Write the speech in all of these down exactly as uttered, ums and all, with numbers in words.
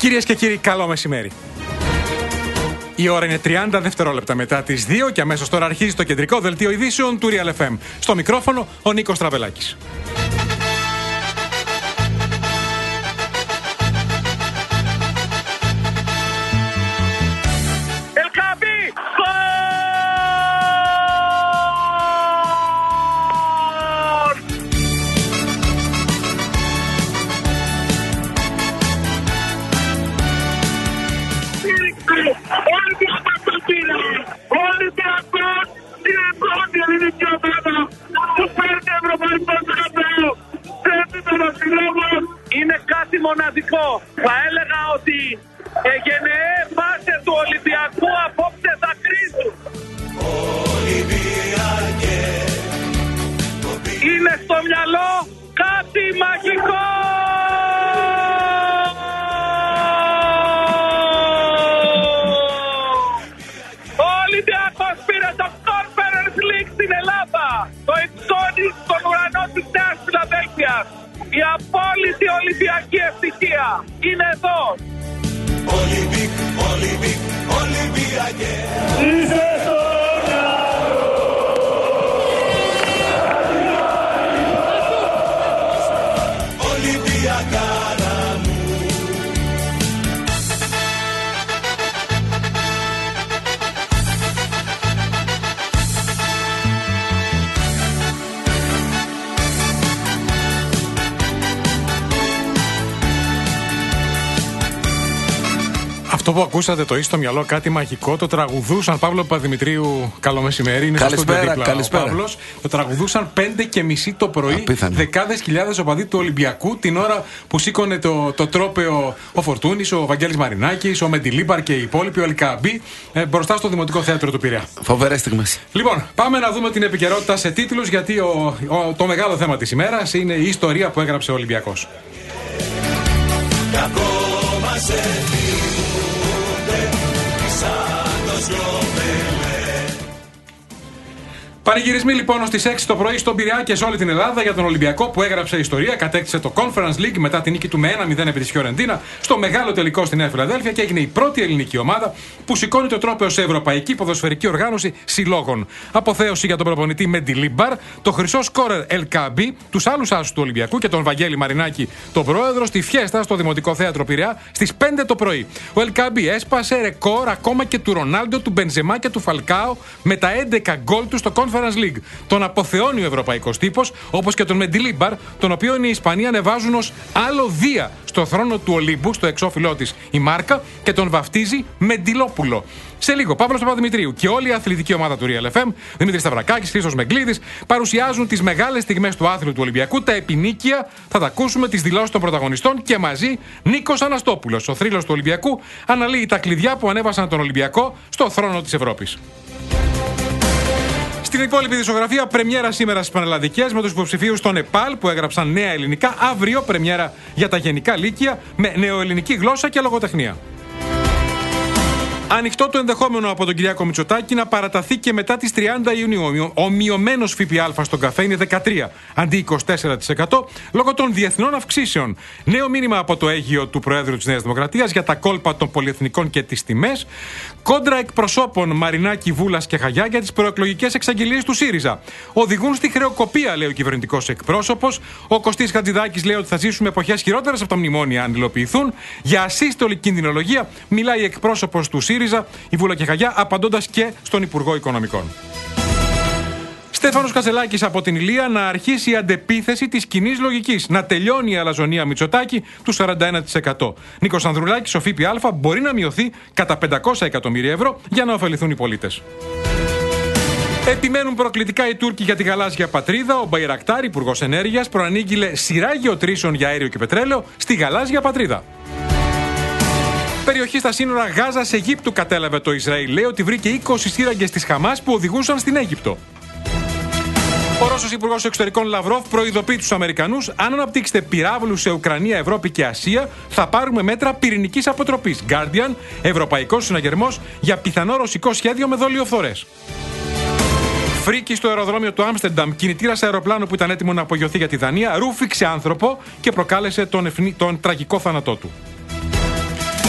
Κυρίες και κύριοι, καλό μεσημέρι. Η ώρα είναι τριάντα δευτερόλεπτα μετά τις δύο και αμέσως τώρα αρχίζει το κεντρικό δελτίο ειδήσεων του Real εφ εμ. Στο μικρόφωνο ο Νίκος Τραβελάκης. Είναι κάτι μοναδικό. Θα έλεγα ότι οι γενναίε βάσε του Ολυμπιακού απόψε θα κρίζουν. Είναι στο μυαλό κάτι μαγικό. Ο Ολυμπιακός πήρε το Conference League στην Ελλάδα. Το υψώνει στον ουρανό της Νέας Φιλαδέλφειας. Η απόλυτη Ολυμπιακή ευτυχία είναι εδώ. Ολυμπικ, Ολυμπικ, Ολυμπιακέ. Είσαι στο νεαρό. Ολυμπιακάρα μου. Αυτό που ακούσατε, το «Είσαι στο μυαλό κάτι μαγικό», το τραγουδούσαν Παύλο Παπαδημητρίου. Καλό μεσημέρι. Είναι καλησπέρα, καλησπέρα. Παύλος. Το τραγουδούσαν πέντε και μισή το πρωί. Απίθανο. Δεκάδες χιλιάδες οπαδοί του Ολυμπιακού την ώρα που σήκωνε το, το τρόπαιο ο Φορτούνης, ο Βαγγέλης Μαρινάκης, ο Μεντιλίμπαρ και οι υπόλοιποι, ο Ελκαμπή, ε, μπροστά στο Δημοτικό Θέατρο του Πειραιά. Φοβερές στιγμές. Λοιπόν, πάμε να δούμε την επικαιρότητα σε τίτλους, γιατί ο, ο, το μεγάλο θέμα της ημέρας είναι η ιστορία που έγραψε ο Ολυμπιακός. Πανηγυρισμοί λοιπόν στις έξι το πρωί στον Πειραιά και σε όλη την Ελλάδα για τον Ολυμπιακό που έγραψε ιστορία, κατέκτησε το Conference League μετά την νίκη του με ένα μηδέν επί της Φιωρεντίνα στο μεγάλο τελικό στη Νέα Φιλαδέλφεια και έγινε η πρώτη ελληνική ομάδα που σηκώνει το τρόπαιο σε Ευρωπαϊκή Ποδοσφαιρική Οργάνωση Συλλόγων. Αποθέωση για τον προπονητή Μεντιλίμπαρ, το χρυσό σκόρερ Ελκαμπή, τους άλλους άσους του Ολυμπιακού και τον Βαγγέλη Μαρινάκη, τον πρόεδρο, στη φιέστα στο Δημοτικό Θέατρο Πειραιά στις πέντε το πρωί. Ο Ελκαμπή έσπασε ρεκόρ ακόμα και του Ρονάλντο, του Μπενζεμά και του Φαλκάο με τα έντεκα γκολ του στο Conference League. Τον αποθεώνει ο ευρωπαϊκός τύπος, όπως και τον Μεντιλίμπαρ, τον οποίο οι Ισπανοί ανεβάζουν ως άλλο Δία στο θρόνο του Ολύμπου, στο εξώφυλλό της η Μάρκα, και τον βαφτίζει Μεντιλόπουλο. Σε λίγο, Παύλος Παπαδημητρίου και όλη η αθλητική ομάδα του Real εφ εμ, Δημήτρης Σταυρακάκης, Χρήστος Μεγκλίδης, παρουσιάζουν τις μεγάλες στιγμές του άθλου του Ολυμπιακού, τα επινίκια, θα τα ακούσουμε, τις δηλώσεις των πρωταγωνιστών και μαζί Νίκος Αναστόπουλος, ο θρύλος του Ολυμπιακού, αναλύει τα κλειδιά που ανέβασαν τον Ολυμπιακό στο θρόνο της Ευρώπης. Στην υπόλοιπη δισογραφία, πρεμιέρα σήμερα στις πανελλαδικές με τους υποψηφίους στο Νεπάλ που έγραψαν νέα ελληνικά. Αύριο πρεμιέρα για τα γενικά λύκεια με νεοελληνική γλώσσα και λογοτεχνία. Ανοιχτό το ενδεχόμενο από τον Κυριάκο Μητσοτάκη να παραταθεί και μετά τις τριάντα Ιουνίου. Ο μειωμένος ΦΠΑ στον καφέ είναι δεκατρία αντί είκοσι τέσσερα τοις εκατό λόγω των διεθνών αυξήσεων. Νέο μήνυμα από το αίγειο του Προέδρου της Νέας Δημοκρατίας για τα κόλπα των πολυεθνικών και τις τιμές. Κόντρα εκπροσώπων Μαρινάκη, Βούλας και Χαγιά για τις προεκλογικές εξαγγελίες του ΣΥΡΙΖΑ. Οδηγούν στη χρεοκοπία, λέει ο κυβερνητικός εκπρόσωπος. Ο Κωστής Χατζηδάκης λέει ότι θα ζήσουμε εποχές χειρότερες από τα μνημόνια αν υλοποιηθούν. Για ασύστολη κινδυνολογία μιλάει η εκπρόσωπος του ΣΥΡΙΖΑ, η Βούλα και Χαγιά, απαντώντας και στον Υπουργό Οικονομικών. Στέφανος Κασελάκης από την Ηλία να αρχίσει η αντεπίθεση της κοινής λογικής. Να τελειώνει η αλαζονία Μητσοτάκη του σαράντα ένα τοις εκατό. Νίκος Ανδρουλάκης, ο ΦΠΑ μπορεί να μειωθεί κατά πεντακόσια εκατομμύρια ευρώ για να ωφεληθούν οι πολίτες. Επιμένουν προκλητικά οι Τούρκοι για τη γαλάζια πατρίδα. Ο Μπαϊρακτάρ, υπουργός ενέργειας, προανήγγειλε σειρά γεωτρήσεων για αέριο και πετρέλαιο στη γαλάζια πατρίδα. Περιοχή στα σύνορα Γάζας-Αιγύπτου κατέλαβε το Ισραήλ. Λέει ότι βρήκε είκοσι σύραγγες της Χαμάς που οδηγούσαν στην Αίγυπτο. Ο Ρώσος Υπουργός Εξωτερικών Λαυρόφ προειδοποιεί τους Αμερικανούς: αν αναπτύξετε πυράβλους σε Ουκρανία, Ευρώπη και Ασία, θα πάρουμε μέτρα πυρηνικής αποτροπής. Guardian, Ευρωπαϊκός Συναγερμός για πιθανό ρωσικό σχέδιο με δολιοφθορές. Φρίκη στο αεροδρόμιο του Άμστερνταμ. Κινητήρας αεροπλάνου που ήταν έτοιμο να απογειωθεί για τη Δανία ρούφηξε άνθρωπο και προκάλεσε τον, ευνη... τον τραγικό θάνατό του.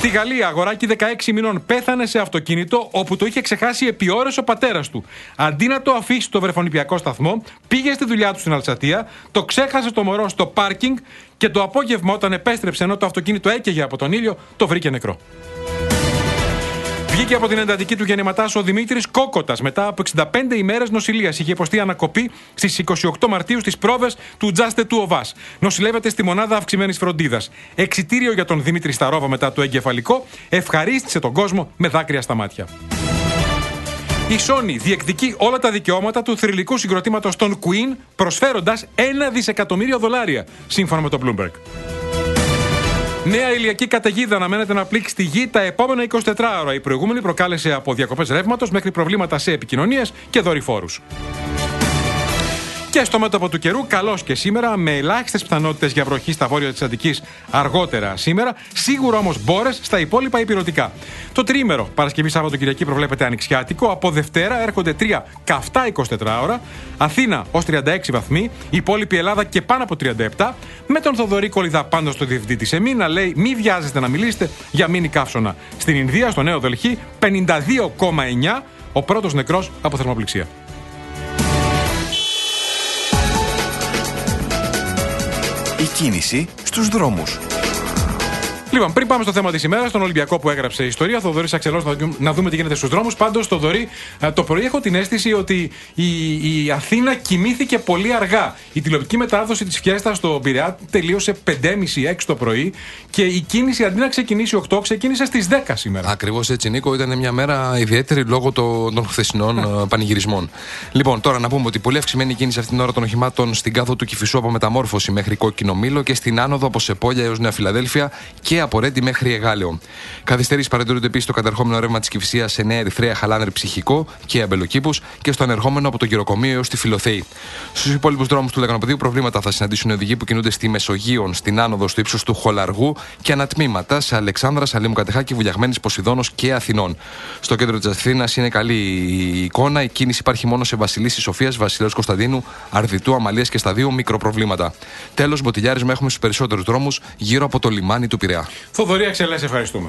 Στη Γαλλία, αγοράκι δεκαέξι μηνών πέθανε σε αυτοκίνητο όπου το είχε ξεχάσει επί ώρες ο πατέρας του. Αντί να το αφήσει στο βρεφονιπιακό σταθμό, πήγε στη δουλειά του στην Αλσατία, το ξέχασε το μωρό στο πάρκινγκ και το απόγευμα, όταν επέστρεψε ενώ το αυτοκίνητο έκαιγε από τον ήλιο, το βρήκε νεκρό. Βγήκε από την εντατική του γεννηματάς ο Δημήτρης Κόκοτας μετά από εξήντα πέντε ημέρες νοσηλείας. Είχε υποστεί ανακοπή στις είκοσι οκτώ Μαρτίου στις πρόβες του Just two of Us. Νοσηλεύεται στη μονάδα αυξημένης φροντίδας. Εξιτήριο για τον Δημήτρη Σταρόβα μετά το εγκεφαλικό. Ευχαρίστησε τον κόσμο με δάκρυα στα μάτια. Η Sony διεκδικεί όλα τα δικαιώματα του θρυλικού συγκροτήματος των Queen, προσφέροντας ένα δισεκατομμύριο δολάρια, σύμφωνα με το Bloomberg. Νέα ηλιακή καταιγίδα αναμένεται να πλήξει τη γη τα επόμενα εικοσιτέσσερις ώρα. Η προηγούμενη προκάλεσε από διακοπές ρεύματος μέχρι προβλήματα σε επικοινωνίες και δορυφόρους. Και στο μέτωπο του καιρού, καλώς και σήμερα, με ελάχιστες πιθανότητες για βροχή στα βόρεια της Αττικής αργότερα σήμερα, σίγουρα όμως μπόρες στα υπόλοιπα υπηρετικά. Το τριήμερο, Παρασκευή, Σάββατο, Κυριακή, προβλέπεται ανοιξιάτικο. Από Δευτέρα έρχονται τρία καυτά εικοσιτέσσερις ώρα. Αθήνα ως τριάντα έξι βαθμοί, η υπόλοιπη Ελλάδα και πάνω από τριάντα επτά. Με τον Θοδωρή Κολυδά πάντως στο διευθυντή της ΕΜΗ να λέει: μη βιάζεστε να μιλήσετε για μίνι καύσωνα. Στην Ινδία, στο Νέο Δελχή, πενήντα δύο κόμμα εννιά, ο πρώτος νεκρός από θερμοπληξία. Η κίνηση στους δρόμους. Λοιπόν, πριν πάμε στο θέμα της ημέρας, τον Ολυμπιακό που έγραψε ιστορία, Θοδωρής Αξελός, να δούμε τι γίνεται στους δρόμους. Πάντως, Θοδωρή, το πρωί έχω την αίσθηση ότι η, η Αθήνα κοιμήθηκε πολύ αργά. Η τηλεοπτική μετάδοση της Φιέστα στο Πειραιά τελείωσε πέντε και μισή έξι το πρωί και η κίνηση αντί να ξεκινήσει οκτώ, ξεκίνησε στις δέκα σήμερα. Ακριβώς έτσι, Νίκο. Ήταν μια μέρα ιδιαίτερη λόγω των, των χθεσινών πανηγυρισμών. Λοιπόν, τώρα να πούμε ότι πολύ αυξημένη κίνηση αυτήν την ώρα των οχημάτων στην κάθοδο του Κηφισού από Μεταμόρφωση μέχρι Κόκκινο Μήλο και στην άνοδο από Σεπόλια έως Νέα Φιλαδέλφια και από Ρέντι μέχρι Εγάλεο. Καθυστερήσεις παρατηρούνται επίσης στο κατερχόμενο ρεύμα της Κηφισίας σε Νέα Ερυθρέα, Χαλάνδρη, Ψυχικό και Αμπελοκήπους και στο ανερχόμενο από το Γεροκομείο έως τη Φιλοθέη. Στους υπόλοιπους δρόμους του Λεκανοπεδίου προβλήματα θα συναντήσουν οι οδηγοί που κινούνται στη Μεσογείων, στην άνοδο στο ύψος του Χολαργού και ανατμήματα σε Αλεξάνδρα, Σαλήμου Κατεχάκη, Βουλιαγμένης, Ποσειδώνος και Αθηνών. Στο κέντρο της Αθήνας είναι καλή η εικόνα. Η κίνηση υπάρχει μόνο σε Βασιλίσσης Σοφίας, Βασιλέως Κωνσταντίνου, Αρδιτού, Αμαλίας και στα δύο μικροπροβλήματα. Τέλος, μποτιλιάρισμα έχουμε στους περισσότερους δρόμους γύρω από το λιμάνι του Πειραιά. Θοδωρή Αξελές, ευχαριστούμε.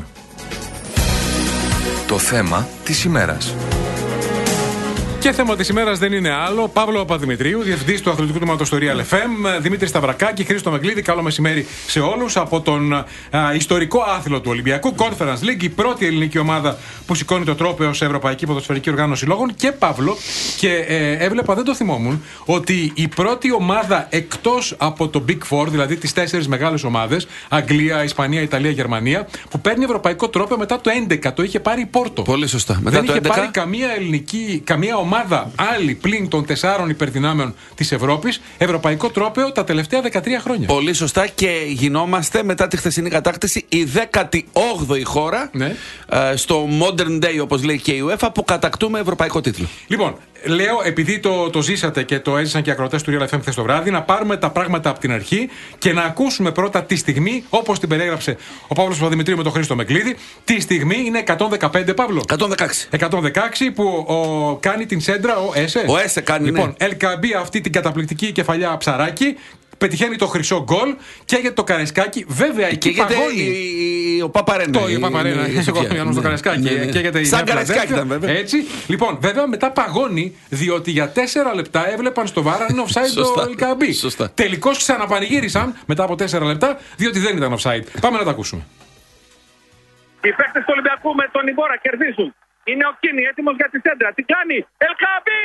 Το θέμα της ημέρας. Και θέμα της ημέρας δεν είναι άλλο. Παύλο Παπαδημητρίου, διευθυντής του αθλητικού τμήματος του Real εφ εμ, Δημήτρη Σταυρακάκη, Χρήστο Μεγκλίδη. Καλό μεσημέρι σε όλους από τον α, ιστορικό άθλο του Ολυμπιακού, Conference League, η πρώτη ελληνική ομάδα που σηκώνει το τρόπαιο σε Ευρωπαϊκή Ποδοσφαιρική Οργάνωση Λόγων. Και Παύλο, και ε, έβλεπα, δεν το θυμόμουν, ότι η πρώτη ομάδα εκτός από το Big Four, δηλαδή τις τέσσερις μεγάλες ομάδες, Αγγλία, Ισπανία, Ιταλία, Γερμανία, που παίρνει ευρωπαϊκό τρόπαιο μετά το έντεκα, το είχε πάρει η Πόρτο. Πολύ σωστά. Μετά δεν το είχε έντεκα... πάρει καμία ελληνική, καμία ομάδα. Ομάδα άλλη πλην των τεσσάρων υπερδυνάμεων της Ευρώπης ευρωπαϊκό τρόπαιο τα τελευταία δεκατρία χρόνια. Πολύ σωστά, και γινόμαστε μετά τη χθεσινή κατάκτηση η δέκατη όγδοη χώρα, ναι, ε, στο Modern Day, όπως λέει και η UEFA, που κατακτούμε ευρωπαϊκό τίτλο. Λοιπόν, λέω, επειδή το, το ζήσατε και το έζησαν και οι ακροατές του Real εφ εμ χθες το βράδυ, να πάρουμε τα πράγματα από την αρχή και να ακούσουμε πρώτα τη στιγμή, όπως την περιέγραψε ο Παύλος Παπαδημητρίου με τον Χρήστο Μεγκλίδη. Τη στιγμή είναι εκατόν δεκαπέντε, Παύλο. εκατόν δεκαέξι. εκατόν δεκαέξι που ο, κάνει την σέντρα ο Έσε. Ο Έσε κάνει, λοιπόν, ναι. Ελκαμπή, αυτή την καταπληκτική κεφαλιά ψαράκι. Πετυχαίνει το χρυσό γκολ, καίγεται το Καρεσκάκι. Βέβαια εκεί παγώνει. Ο Παπαρένα. Το Παπαρένα. Εγώ είμαι στο Καρεσκάκι. Σαν Καρεσκάκι ήταν, βέβαια. Έτσι. Λοιπόν, βέβαια μετά παγώνει, διότι για τέσσερα λεπτά έβλεπαν στο βάρα είναι offside το Ελκαμπή. Τελικώς ξαναπανηγύρισαν μετά από τέσσερα λεπτά, διότι δεν ήταν offside. Πάμε να τα ακούσουμε. Οι παίκτες του Ολυμπιακού με τον Ιμπόρα κερδίζουν. Είναι ο Κίνη έτοιμος για τη σέντρα. Τι κάνει? Ελκαμπή!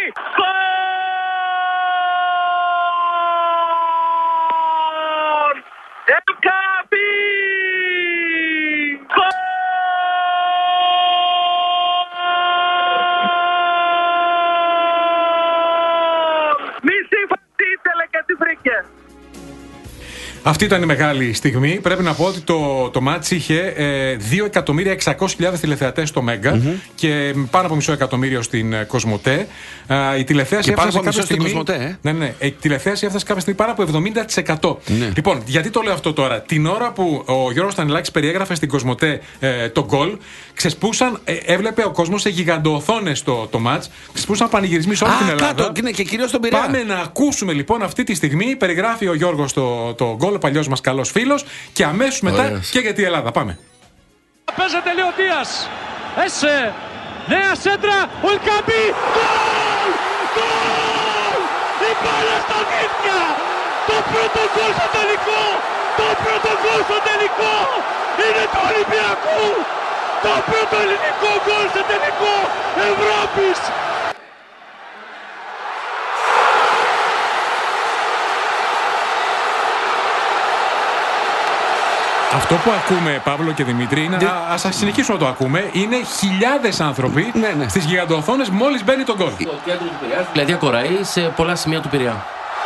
Ελκαμπή! Μισή φάση ήθελε και τη βρήκε. Αυτή ήταν η μεγάλη στιγμή. Πρέπει να πω ότι το, το μάτς είχε ε, δύο εκατομμύρια εξακόσιες χιλιάδες τηλεθεατές στο Μέγκα mm-hmm. και πάνω από μισό εκατομμύριο στην ε, Κοσμοτέ. Ε, η τηλεθέαση έφτασε κάποια στιγμή. Κοσμοτέ, ε? Ναι, ναι. Η τηλεθέαση έφτασε κάποια στιγμή πάνω από εβδομήντα τοις εκατό. Ναι. Λοιπόν, γιατί το λέω αυτό τώρα? Την ώρα που ο Γιώργος Στανιλάκης περιέγραφε στην Κοσμοτέ ε, το γκολ, ξεσπούσαν, ε, έβλεπε ο κόσμος σε γιγαντοοθόνες το, το μάτς, ξεσπούσαν πανηγυρισμοί σε όλη Α, την Ελλάδα. Κάτω, και, και κυρίως στον Πειραιά. Πάμε να ακούσουμε λοιπόν αυτή τη στιγμή. Περιγράφει ο Γιώργος το, το γκολ, ο παλιός μας καλός φίλος, και αμέσως μετά Ωραίος. Και για την Ελλάδα. Πάμε. Παίζεται λέει ο Δίας. Έσε. Νέα σέντρα. Ο Ελκαμπή. Γκολ! Γκολ! Η μπάλα στα δίχτυα. Το πρώτο γκολ στο τελικό. Το πρώτο γκολ στο τελικό. Είναι του Ολυμπιακού. Το πρώτο ελληνικό γκολ στο τελικό Ευρώπης. Αυτό που ακούμε, Παύλο και Δημήτρη, είναι, α, ας συνεχίσουμε να το ακούμε, είναι χιλιάδες άνθρωποι ναι, ναι. στις γιγαντοοθόνες μόλις μπαίνει τον γκολ. Το κέντρο του Πειραιά, πλατεία Κοραή, σε πολλά σημεία του Πειραιά.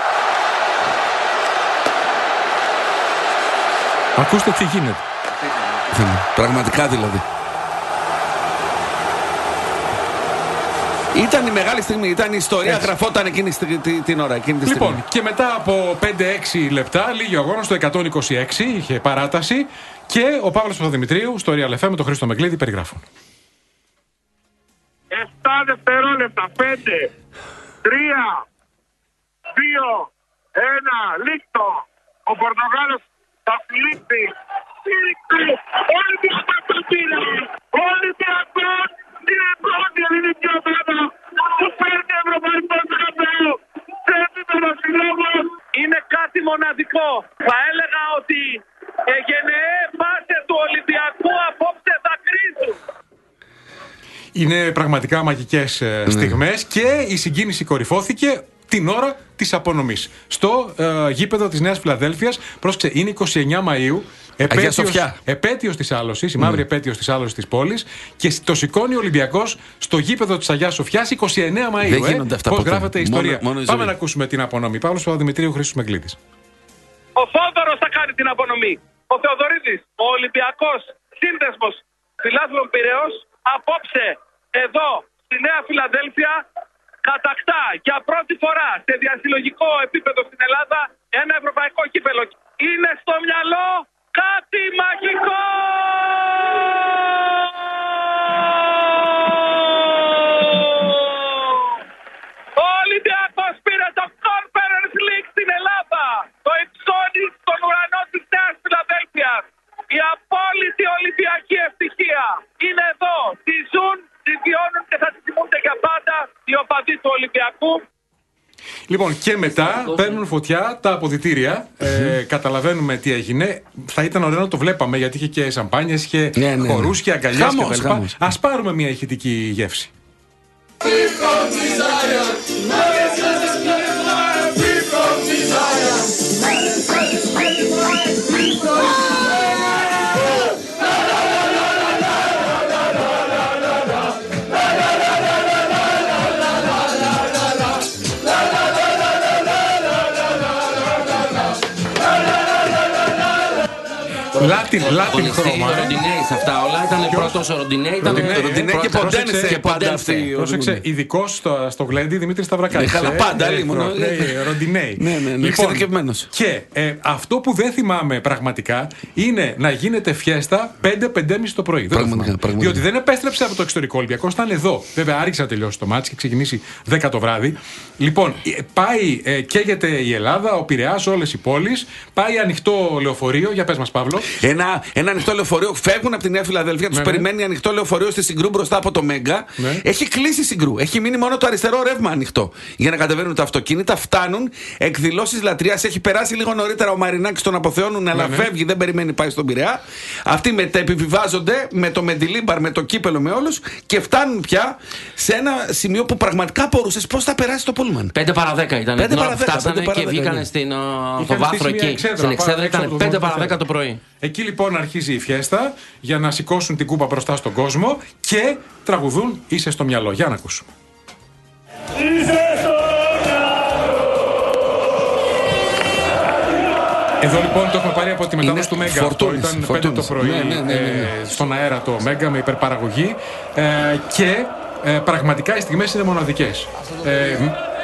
Ακούστε τι γίνεται. Πραγματικά δηλαδή. Ήταν η μεγάλη στιγμή, ήταν η ιστορία, έτσι. Γραφόταν εκείνη την, την ώρα. Εκείνη τη λοιπόν, στιγμή. Και μετά από πέντε έξι λεπτά, λίγη ο αγώνας στο εκατόν είκοσι έξι, είχε παράταση και ο Παύλος Παπαδημητρίου στο Real εφ εμ με τον Χρήστο Μεγκλίδη περιγράφουν. επτά δευτερόλεπτα, πέντε, τρία, δύο, ένα, λίκτο. Ο Πορτογάλος θα φιλήξει. Ολυμπιακός το πήρε. Ολυμπιακός είναι πρώτη ελληνική ομάδα που παίρνει ευρωπαϊκό τρόπαιο σε επίπεδο συλλόγων. Είναι κάτι μοναδικό. Θα έλεγα ότι οι γενναίες μπάσκετ του Ολυμπιακού απόψε θα κρίζουν. Είναι πραγματικά μαγικές ε, στιγμές και η συγκίνηση κορυφώθηκε την ώρα της απονομής. Στο ε, γήπεδο της Νέας Φιλαδέλφειας, πρόσεξε, είναι είκοσι εννέα Μαΐου, επέτειος, επέτειος της άλωσης, η μαύρη επέτειος της άλωσης της πόλης, και το σηκώνει ο Ολυμπιακός στο γήπεδο της Αγιάς Σοφιάς είκοσι εννέα Μαΐου. Δεν γίνονται αυτά. Πώς γράφεται η ιστορία. Μόνο, μόνο Πάμε να ακούσουμε την απονομή. Παύλος Παπαδημητρίου, Χρήστος Μεγκλίδης. Ο Θόδωρος θα κάνει την απονομή. Ο Θεοδωρίδης, ο Ολυμπιακός σύνδεσμος φιλάθλων Πειραιώς, απόψε εδώ στη Νέα Φιλαδέλφεια κατακτά για πρώτη φορά σε διασυλλογικό επίπεδο στην Ελλάδα ένα ευρωπαϊκό κύπελο. Είναι στο μυαλό κάτι μαγικό! Ο Ολυμπιακός πήρε το Conference League στην Ελλάδα. Το υψώνει στον ουρανό της Νέας Φιλαδέλφειας. Η απόλυτη Ολυμπιακή ευτυχία είναι εδώ. Τη ζουν, τη βιώνουν και θα τη θυμούνται για πάντα οι οπαδοί του Ολυμπιακού. Λοιπόν, και μετά παίρνουν φωτιά τα αποδυτήρια. Ε, καταλαβαίνουμε τι έγινε. Θα ήταν ωραίο να το βλέπαμε, γιατί είχε και σαμπάνιες, είχε ναι, ναι, χορούς και αγκαλιές κτλ. Ας πάρουμε μια ηχητική γεύση. Λάτιν, Λάτιν χρώμα. Ο Ροντινέι σε αυτά όλα ήταν πρώτος. Ο Ροντινέι ήταν Ροντινέι και Ποντένσε. Και Ποντένσε. Πρόσεξε, ειδικός στο γλέντι Δημήτρης Σταυρακάκης. Είχα πάντα λίγο. Ροντινέι. Ναι, ναι, ναι. Εξειδικευμένος. Και αυτό που δεν θυμάμαι πραγματικά είναι να γίνεται φιέστα πέντε πέντε και μισή το πρωί. Διότι δεν επέστρεψε από το εξωτερικό. Ολυμπιακός ήταν εδώ. Βέβαια, άργησε να τελειώσει το μάτς και ξεκινήσει δέκα το βράδυ. Λοιπόν, πάει, καίγεται η Ελλάδα, ο Πειραιάς, όλες οι πόλεις. Πάει ανοιχτό λεωφορείο. Για πες μας, Παύλο. Ένα, ένα ανοιχτό λεωφορείο. Φεύγουν από τη Νέα Φιλαδέλφεια, τους ναι, περιμένει ναι. ανοιχτό λεωφορείο στη Συγκρού μπροστά από το Μέγκα. Ναι. Έχει κλείσει η Συγκρού. Έχει μείνει μόνο το αριστερό ρεύμα ανοιχτό για να κατεβαίνουν τα αυτοκίνητα. Φτάνουν εκδηλώσεις λατρείας. Έχει περάσει λίγο νωρίτερα ο Μαρινάκης, τον αποθεώνουν, ναι, αλλά ναι. φεύγει, δεν περιμένει, πάει στον Πειραιά. Αυτοί μετα επιβιβάζονται με το Μεντιλίμπαρ, με το κύπελο, με όλους και φτάνουν πια σε ένα σημείο που πραγματικά μπορούσες πώς θα περάσει το πούλμαν. πέντε παρά δέκα ήταν. πέντε παρά δέκα, φτάσανε πέντε και βγήκανε στο βάθρο εκεί. Στην εξέδρα ήταν πέντε παρά δέκα το πρωί. Εκεί λοιπόν αρχίζει η φιέστα για να σηκώσουν την κούπα μπροστά στον κόσμο και τραγουδούν «Είσαι στο μυαλό». Για να ακούσουμε. Είσαι στο μυαλό. Εδώ λοιπόν το έχουμε πάρει από τη μετάδοση του Μέγκα. Φορτούνες, ήταν πέντε το πρωί ναι, ναι, ναι, ναι. Ε, στον αέρα το Μέγκα με υπερπαραγωγή ε, και ε, πραγματικά οι στιγμές είναι μοναδικές. Ε,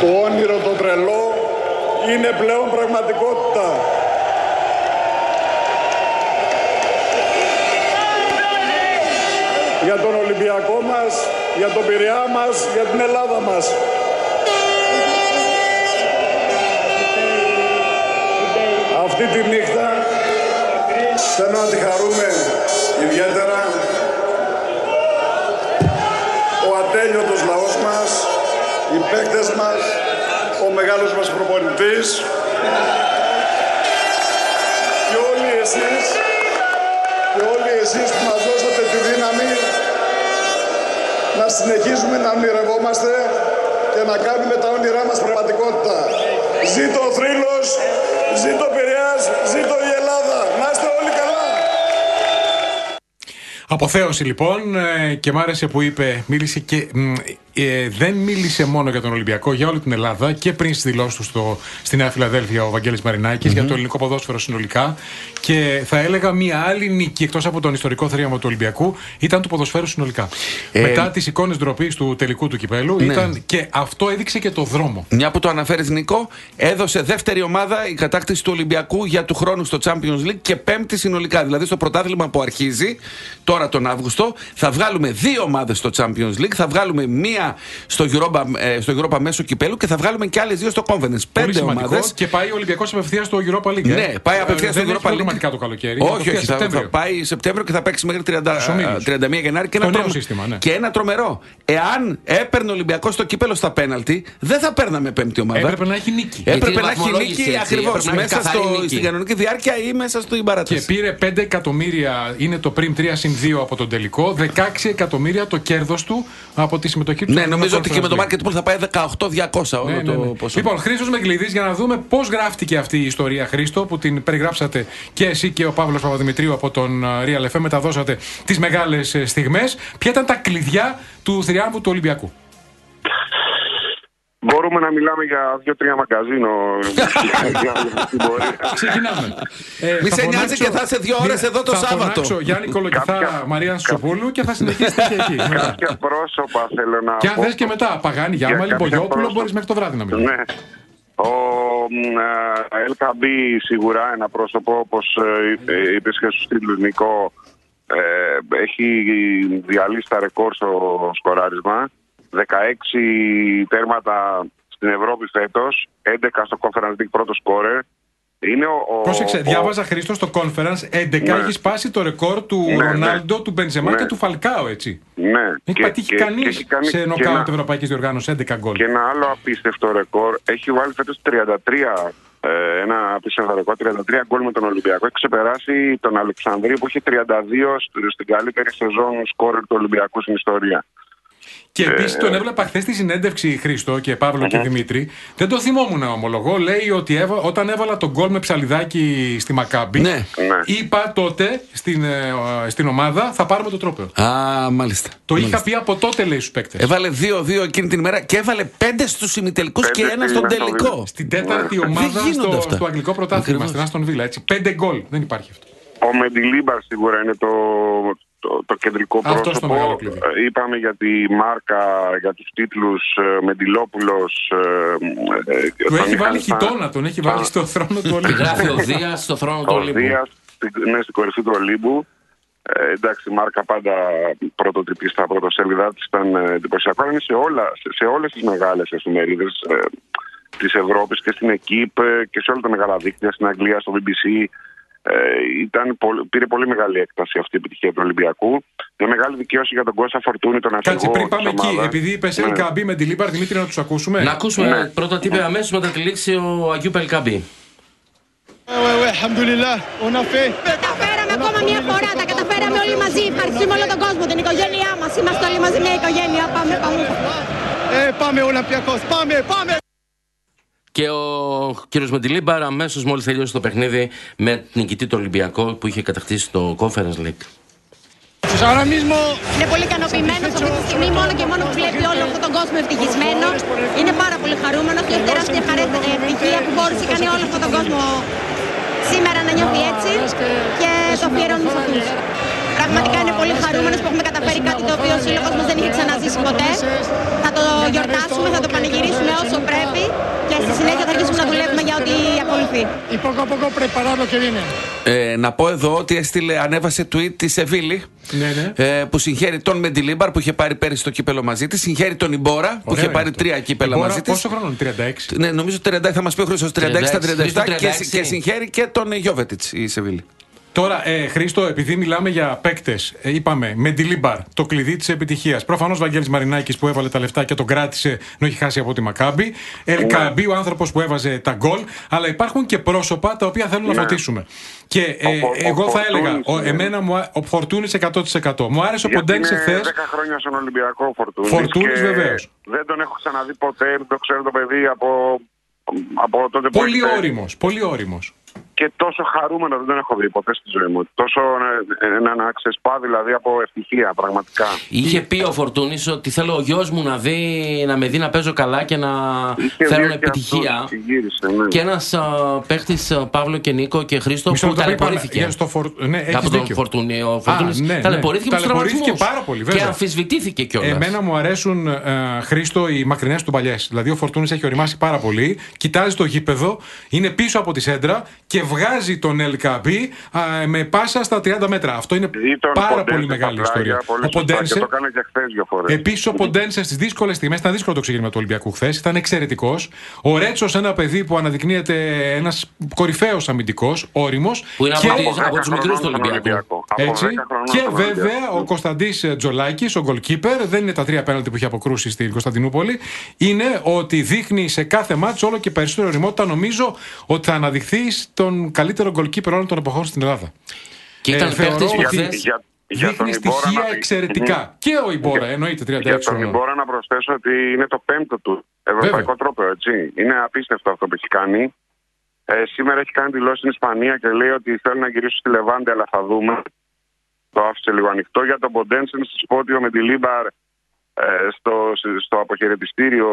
Το όνειρο το τρελό είναι πλέον πραγματικότητα. Για τον Ολυμπιακό μας, για τον Πειραιά μας, για την Ελλάδα μας. Αυτή τη νύχτα θέλω να τη χαρούμε ιδιαίτερα ο ατέλειωτος λαός μας, οι παίκτες μας, ο μεγάλος μας προπονητής και όλοι εσείς και όλοι εσείς που μας δώσατε τη δύναμη να συνεχίζουμε να ονειρευόμαστε και να κάνουμε τα όνειρά μας πραγματικότητα. Ζήτω ο θρύλος, ζήτω ο Πειραιάς, ζήτω η Ελλάδα. Να είστε όλοι καλά. Αποθέωση λοιπόν, και μ' άρεσε που είπε, μίλησε και ε, δεν μίλησε μόνο για τον Ολυμπιακό, για όλη την Ελλάδα και πριν στις δηλώσεις του στο, στη Νέα Φιλαδέλφια ο Βαγγέλης Μαρινάκης, mm-hmm. για το ελληνικό ποδόσφαιρο συνολικά. Και θα έλεγα μια άλλη νίκη εκτός από τον ιστορικό θρίαμβο του Ολυμπιακού ήταν του ποδοσφαίρου συνολικά. Ε, Μετά τις εικόνες ντροπής του τελικού του κυπέλου, ναι. ήταν και αυτό έδειξε και το δρόμο. Μια που το αναφέρεις, Νίκο, έδωσε δεύτερη ομάδα η κατάκτηση του Ολυμπιακού για του χρόνου στο Champions League και πέμπτη συνολικά. Δηλαδή στο πρωτάθλημα που αρχίζει τώρα τον Αύγουστο θα βγάλουμε δύο ομάδες στο Champions League, θα βγάλουμε μία στο Europa, στο Europa μέσω κυπέλου και θα βγάλουμε και άλλες δύο στο Conference. Πέντε ομάδες. Και πάει ο Ολυμπιακός απευθείας στο Europa League. Ναι, πάει απευθείας στο Europa League. Το καλοκαίρι. Όχι, όχι, θα, θα πάει Σεπτέμβριο και θα παίξει μέχρι τριάντα μία Γενάρη. Και, ένα, τρο... σύστημα, ναι. και ένα τρομερό. Εάν έπαιρνε ο Ολυμπιακός στο κύπελο στα πέναλτι, δεν θα παίρναμε πέμπτη ομάδα. Έπρεπε να έχει νίκη. Έπρεπε να έχει νίκη ακριβώς μέσα στο, στην κανονική διάρκεια ή μέσα στην παράταση. Και πήρε πέντε εκατομμύρια, είναι το πριμ τρία συν δύο από τον τελικό, δεκαέξι εκατομμύρια το κέρδος του από τη συμμετοχή του. Ναι, νομίζω ότι και με το market θα πάει δεκαοκτώ διακόσια όλο ναι, ναι, ναι. το ποσό. Λοιπόν, Χρήστος Μεγκληδής, για να δούμε πώς γράφτηκε αυτή η ιστορία, Χρήστο, που την περιγράψατε και εσύ και ο Παύλος Παπαδημητρίου από τον Real εφ εμ, μεταδώσατε τις μεγάλες στιγμές. Ποια ήταν τα κλειδιά του θριάμβου του Ολυμπιακού? Μπορούμε να μιλάμε για δύο-τρία μαγκαζίνο. Ξεκινάμε. Ε, Μη σε νοιάζει και θα είσαι δύο ώρες εδώ το θα Σάββατο. Θα Γιάννη Κολοκυθά, Κάποια... Μαρία Σοπούλου και θα συνεχίσετε και εκεί. Κάποια πρόσωπα θέλω να. Και αν θες και μετά, Παγάνη, Γιάμαλη, Λιμπογιόπουλο, μπορείς μέχρι το βράδυ να μιλήσεις. Ναι. Ο Ελ Καμπί σίγουρα ένα πρόσωπο, όπως είπες και στους τίτλους, Νικό, έχει διαλύσει τα ρεκόρ στο σκοράρισμα. δεκαέξι τέρματα στην Ευρώπη φέτος, έντεκα στο Conference League πρώτο σκόρερ. Είναι ο, Πρόσεξε, ο, διάβαζα, Χρήστο, στο Conference έντεκα, ναι. έχει σπάσει το ρεκόρ του ναι, Ρονάλντο, ναι. του Μπενζεμά ναι. και του Φαλκάο, έτσι. Ναι. Έχει πατήχει κανείς σε νοκάουτ ευρωπαϊκής διοργάνωσης, έντεκα γκολ. Και ένα άλλο απίστευτο ρεκόρ, έχει βάλει φέτος τριάντα τρία, ε, ένα απίστευτο ρεκόρ, τριάντα τρία γκολ με τον Ολυμπιακό. Έχει ξεπεράσει τον Αλεξανδρή που είχε τριάντα δύο στην καλύτερη σεζόν σκόρερ του Ολυμπιακού στην ιστορία. Και επίσης τον έβλεπα χθες στη συνέντευξη, Χρήστο και Παύλο uh-huh. και Δημήτρη. Δεν το θυμόμουν, ομολογώ. Λέει ότι έβα, όταν έβαλα τον γκολ με Ψαλιδάκι στη Μακάμπι, ναι. είπα τότε στην, στην ομάδα θα πάρουμε το τρόπαιο. Α, μάλιστα. Το μάλιστα. είχα πει από τότε, λέει, στους παίκτες. Έβαλε δύο δύο εκείνη την ημέρα και έβαλε πέντε στους ημιτελικούς και ένα στον τελικό. Στην τέταρτη ναι. ομάδα στο, στο αγγλικό πρωτάθλημα, στην Άστον Βίλα. Πέντε γκολ. Δεν υπάρχει αυτό. Ο Μεντιλίμπαρ σίγουρα είναι το. Το, το κεντρικό αυτός πρόσωπο. Το είπαμε για τη μάρκα, για τους τίτλους, Μεντιλόπουλος. Ε, του έχει βάλει χιτώνα, τον έχει βάλει στο θρόνο του Ολύμπου. Γράφει ο Δίας στο θρόνο του Ολύμπου. Ο Δίας, ναι, στην κορυφή του Ολύμπου. Ε, εντάξει, η μάρκα πάντα πρωτοτυπή στα πρωτοσέλιδά της, ήταν εντυπωσιακό. Είναι σε, όλα, σε, σε όλες τις μεγάλες εφημερίδες ε, της Ευρώπης και στην ΕΚΙΠ και σε όλα τα μεγάλα δίκτυα, στην Αγγλία, στο μπι μπι σι. Ε, ήταν, πήρε πολύ μεγάλη έκταση αυτή η επιτυχία του Ολυμπιακού. Μια μεγάλη δικαίωση για τον Κώστα Φορτούνη, τον αρχηγό. Κάτσε, πριν πάμε εκεί, επειδή είπες El Καμπί με τη Λίμπαρ, Δημήτρη, να τους ακούσουμε. Να ακούσουμε ναι. πρώτα τι είπε αμέσως μετά τη λήξη ο Αγιούπ El Καμπί. Καταφέραμε ακόμα μια φορά, τα καταφέραμε όλοι μαζί. Ευχαριστούμε όλο τον κόσμο, την οικογένειά μας. Είμαστε όλοι μαζί μια οικογένεια. Πάμε, πάμε. Ε, πάμε Ολυμπιακός, πάμε, πάμε. Και ο κύριος Μεντιλίμπαρ αμέσως μόλις τελειώσει το παιχνίδι με νικητή το Ολυμπιακό που είχε κατακτήσει το Conference League. Είναι πολύ ικανοποιημένος αυτή τη στιγμή, μόνο και μόνο που βλέπει όλο αυτόν τον κόσμο ευτυχισμένο. Είναι πάρα πολύ χαρούμενος και έχει τεράστια ευτυχία που μπόρεσε κάνει όλο αυτόν τον κόσμο σήμερα να νιώθει έτσι και το αφιερώνουμε σε αυτούς. Πραγματικά είναι πολύ χαρούμενος που έχουμε καταφέρει κάτι το οποίο ο σύλλογος μας δεν είχε ξαναζήσει ποτέ. Θα το γιορτάσουμε, θα το πανηγυρίσουμε όσο πρέπει και στη συνέχεια θα αρχίσουμε να δουλεύουμε για ό,τι ακολουθεί. Ε, να πω εδώ ότι έστειλε, ανέβασε tweet τη Σεβίλη, ναι, ναι. ε, που συγχαίρει τον Μεντιλίμπαρ που είχε πάρει πέρυσι το κύπελο μαζί τη, συγχαίρει τον Ιμπόρα που είχε πάρει αυτό. τρία κύπελα Ιμπόρα, μαζί τη. Πόσο χρόνο, τριάντα έξι. Ναι, νομίζω τριάντα έξι θα μας πει ο Χρήστος, τριάντα έξι στα τριάντα επτά και, και συγχαίρει και τον Γιόβετιτς η Σεβίλη. Τώρα, ε, Χρήστο, επειδή μιλάμε για παίκτες, ε, είπαμε Μεντιλίμπαρ, το κλειδί της επιτυχίας. Προφανώς Βαγγέλης Μαρινάκης που έβαλε τα λεφτά και τον κράτησε ενώ έχει χάσει από τη Μακάμπη. Ελκαμπή, ο άνθρωπος που έβαζε τα γκολ. Αλλά υπάρχουν και πρόσωπα τα οποία θέλουν ναι. να φωτίσουμε. Και ε, ο, εγώ ο, θα ο έλεγα, ο, εμένα μου, ο Φορτούνης εκατό τοις εκατό. Μου άρεσε ο Ποντένς εχθές. Είναι δέκα χρόνια στον Ολυμπιακό ο Φορτούνης. Φορτούνης βεβαίως. Δεν τον έχω ξαναδεί ποτέ, δεν το ξέρω το παιδί από, από τότε που. Πολύ όριμος, πολύ όριμος. Και τόσο χαρούμενο δεν τον έχω δει ποτέ στη ζωή μου. Τόσο να, να ξεσπά δηλαδή από ευτυχία, πραγματικά. Είχε πει ο Φορτούνης ότι θέλω ο γιος μου να, δει, να με δει να παίζω καλά και να φέρουν επιτυχία. Αυτό, γύρισε, ναι. Και ένας παίχτης, Παύλο και Νίκο και Χρήστο, Μισό που ταλαιπωρήθηκε. Φορ... Ναι, από τον Φορτούνη. Ο Φορτούνης ναι, ταλαιπωρήθηκε ναι. με τους τραυματισμούς. Πάρα πολύ, βέβαια. Και αμφισβητήθηκε κιόλας. Εμένα μου αρέσουν, ε, Χρήστο, οι μακρινές του παλιές. Δηλαδή ο Φορτούνης έχει οριμάσει πάρα πολύ. Κοιτάζει το γήπεδο, είναι πίσω από τη σέντρα και βγάζει τον Ελκαμπή με πάσα στα τριάντα μέτρα. Αυτό είναι πάρα πολύ μεγάλη ιστορία. Ο Ποντένσε. Επίσης ο Ποντένσε στις δύσκολες στιγμές, ήταν δύσκολο το ξεκίνημα του Ολυμπιακού χθες, ήταν εξαιρετικός. Ο Ρέτσος, ένα παιδί που αναδεικνύεται ένας κορυφαίος αμυντικός, όριμος. Που είναι και... από τους μικρούς του Ολυμπιακού. Έτσι. Και βέβαια ο Κωνσταντής Τζολάκης, ο goalkeeper, δεν είναι τα τρία πέναλτι που έχει αποκρούσει στην Κωνσταντινούπολη. Είναι ότι δείχνει σε κάθε μάτσο όλο και περισσότερη ωριμότητα. Νομίζω ότι θα αναδειχθεί στον καλύτερο goalkeeper όλων των εποχών στην Ελλάδα. Και ήταν ε, θεωρώ ότι για, για, δείχνει στοιχεία να... εξαιρετικά. Mm-hmm. Και ο Ιμπόρα, εννοείται τριάντα έξι. Για τον Ιμπόρα να προσθέσω ότι είναι το πέμπτο του ευρωπαϊκό τρόπο, έτσι. Είναι απίστευτο αυτό που έχει κάνει. Ε, σήμερα έχει κάνει δηλώσει στην Ισπανία και λέει ότι θέλει να γυρίσει στη Λεβάντε, αλλά θα δούμε. Το άφησε λίγο ανοιχτό. Για τον Ποντένσεν, στη Σπότιο με τη Λίμπαρ ε, στο, στο αποχαιρετιστήριο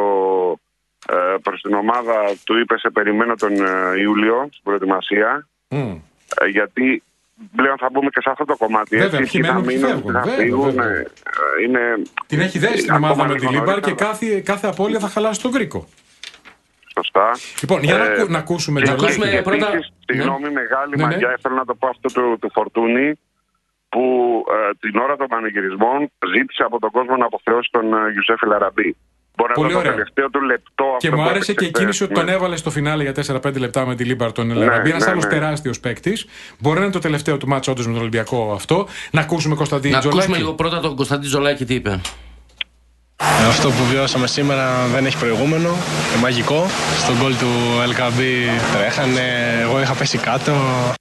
ε, προς την ομάδα του είπε σε περιμένω τον ε, Ιούλιο στην προετοιμασία. Mm. Ε, γιατί πλέον θα μπούμε και σε αυτό το κομμάτι. Βέβαια, ποιοι μένουν και φεύγουν. Είναι... Την έχει δέσει την ομάδα με τη Λίμπαρ και κάθε, κάθε απώλεια θα χαλάσει τον Κρίκο. Σωστά. Λοιπόν, για ε, να, να ακούσουμε. Να ακούσουμε πρώτα. Συγγνώμη, ναι. μεγάλη ναι, μαγιά. Ναι. Θέλω να το πω αυτό του, του Φορτούνη που ε, την ώρα των πανηγυρισμών ζήτησε από τον κόσμο να αποθεώσει τον ε, Γιουσέφ Ελαραμπή. Μπορεί πολύ να το τελευταίο του λεπτό. Και μου άρεσε και η κίνηση ότι ναι. τον έβαλε στο φινάλε για τέσσερα πέντε λεπτά με τη Λίμπαρ τον Ελαραμπή. Ναι, ένας ναι, άλλος ναι. τεράστιος παίκτης. Μπορεί να είναι το τελευταίο του μάτσο όντως με τον Ολυμπιακό αυτό. Να ακούσουμε Κωνσταντίνη Τζολάκη. Να ακούσουμε λίγο πρώτα τον Κωνσταντίνη Τζολάκη τι είπε. Αυτό που βιώσαμε σήμερα δεν έχει προηγούμενο, είναι μαγικό. Στον γκολ του Ελκαμπή τρέχανε, εγώ είχα πέσει κάτω.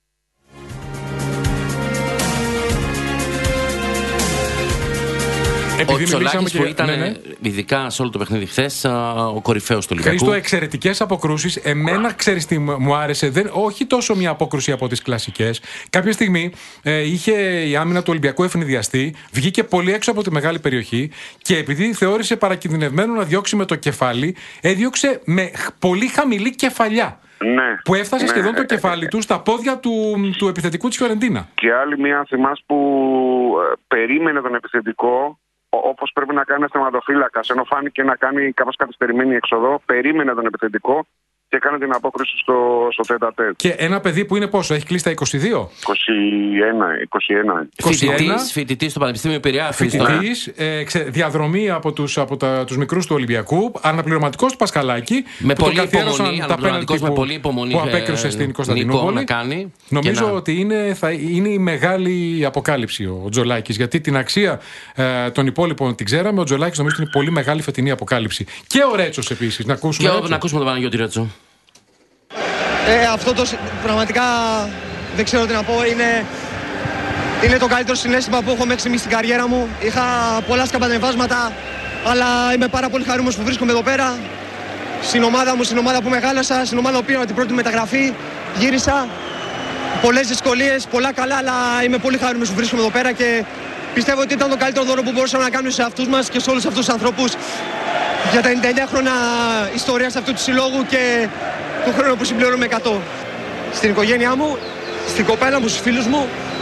Ο Τσολάκης που ήταν, ναι, ναι. ειδικά σε όλο το παιχνίδι χθες, ο κορυφαίος του Ολυμπιακού. Χρήστο, εξαιρετικές αποκρούσεις. Εμένα, ξέρεις τι μου άρεσε, δεν, όχι τόσο μια απόκρουση από τις κλασικές. Κάποια στιγμή ε, είχε η άμυνα του Ολυμπιακού ευνηδιαστεί, βγήκε πολύ έξω από τη μεγάλη περιοχή και επειδή θεώρησε παρακινδυνευμένο να διώξει με το κεφάλι, έδιωξε με πολύ χαμηλή κεφαλιά. Ναι, που έφτασε ναι, σχεδόν το ε, κεφάλι ε, του στα πόδια του, του επιθετικού της Φιωρεντίνα. Και άλλη μια θυμάς που ε, περίμενε τον επιθετικό όπως πρέπει να κάνει ένα θεματοφύλακας, ενώ φάνηκε να κάνει κάπως καθυστερημένη έξοδο, περίμενε τον επιθετικό και έκανε την απόκριση στο, στο τέτα-τέτ. Και ένα παιδί που είναι πόσο, έχει κλείσει τα είκοσι δύο? είκοσι ένα, είκοσι ένα. Φοιτητής, φοιτητής στο Πανεπιστήμιο Πειραιά. Φοιτητής, ε, ξε, διαδρομή από τους, από τα, τους μικρούς του Ολυμπιακού, αναπληρωματικός του Πασκαλάκη. Με πολύ υπομονή, αναπληρωματικός με πολύ υπομονή που απέκρουσε στην Κωνσταντινούπολη. Νομίζω ότι είναι, θα, είναι η μεγάλη αποκάλυψη ο Τζολάκης, γιατί την αξία ε, των υπόλοιπων την ξέραμε, ο Τζολάκης νομίζω ότι είναι πολύ μεγάλη φετινή αποκάλυψη. Και ο Ρέτσος επίσης. Να ακούσουμε, και ο, να ακούσουμε τον Παναγιώτη Ρέτσο. Ε, αυτό το πραγματικά δεν ξέρω τι να πω, είναι, είναι το καλύτερο συναίσθημα που έχω μέχρι στιγμής στην καριέρα μου. Είχα πολλά σκαμπανεβάσματα, αλλά είμαι πάρα πολύ χαρούμενος που βρίσκομαι εδώ πέρα. Στην ομάδα μου, στην ομάδα που μεγάλωσα, στην ομάδα που πήρα την πρώτη μεταγραφή, γύρισα. Πολλές δυσκολίες, πολλά καλά, αλλά είμαι πολύ χαρούμενος που βρίσκομαι εδώ πέρα και πιστεύω ότι ήταν το καλύτερο δώρο που μπορούσαμε να κάνουμε σε αυτούς μας και σε όλους αυτούς τους ανθρώπους για τα ενενήντα εννέα χρόνια ιστορίας αυτού του συλλόγου και του χρόνου που συμπληρώνουμε εκατό. Στην οικογένειά μου, στην κοπέλα μου, στους φίλους μου,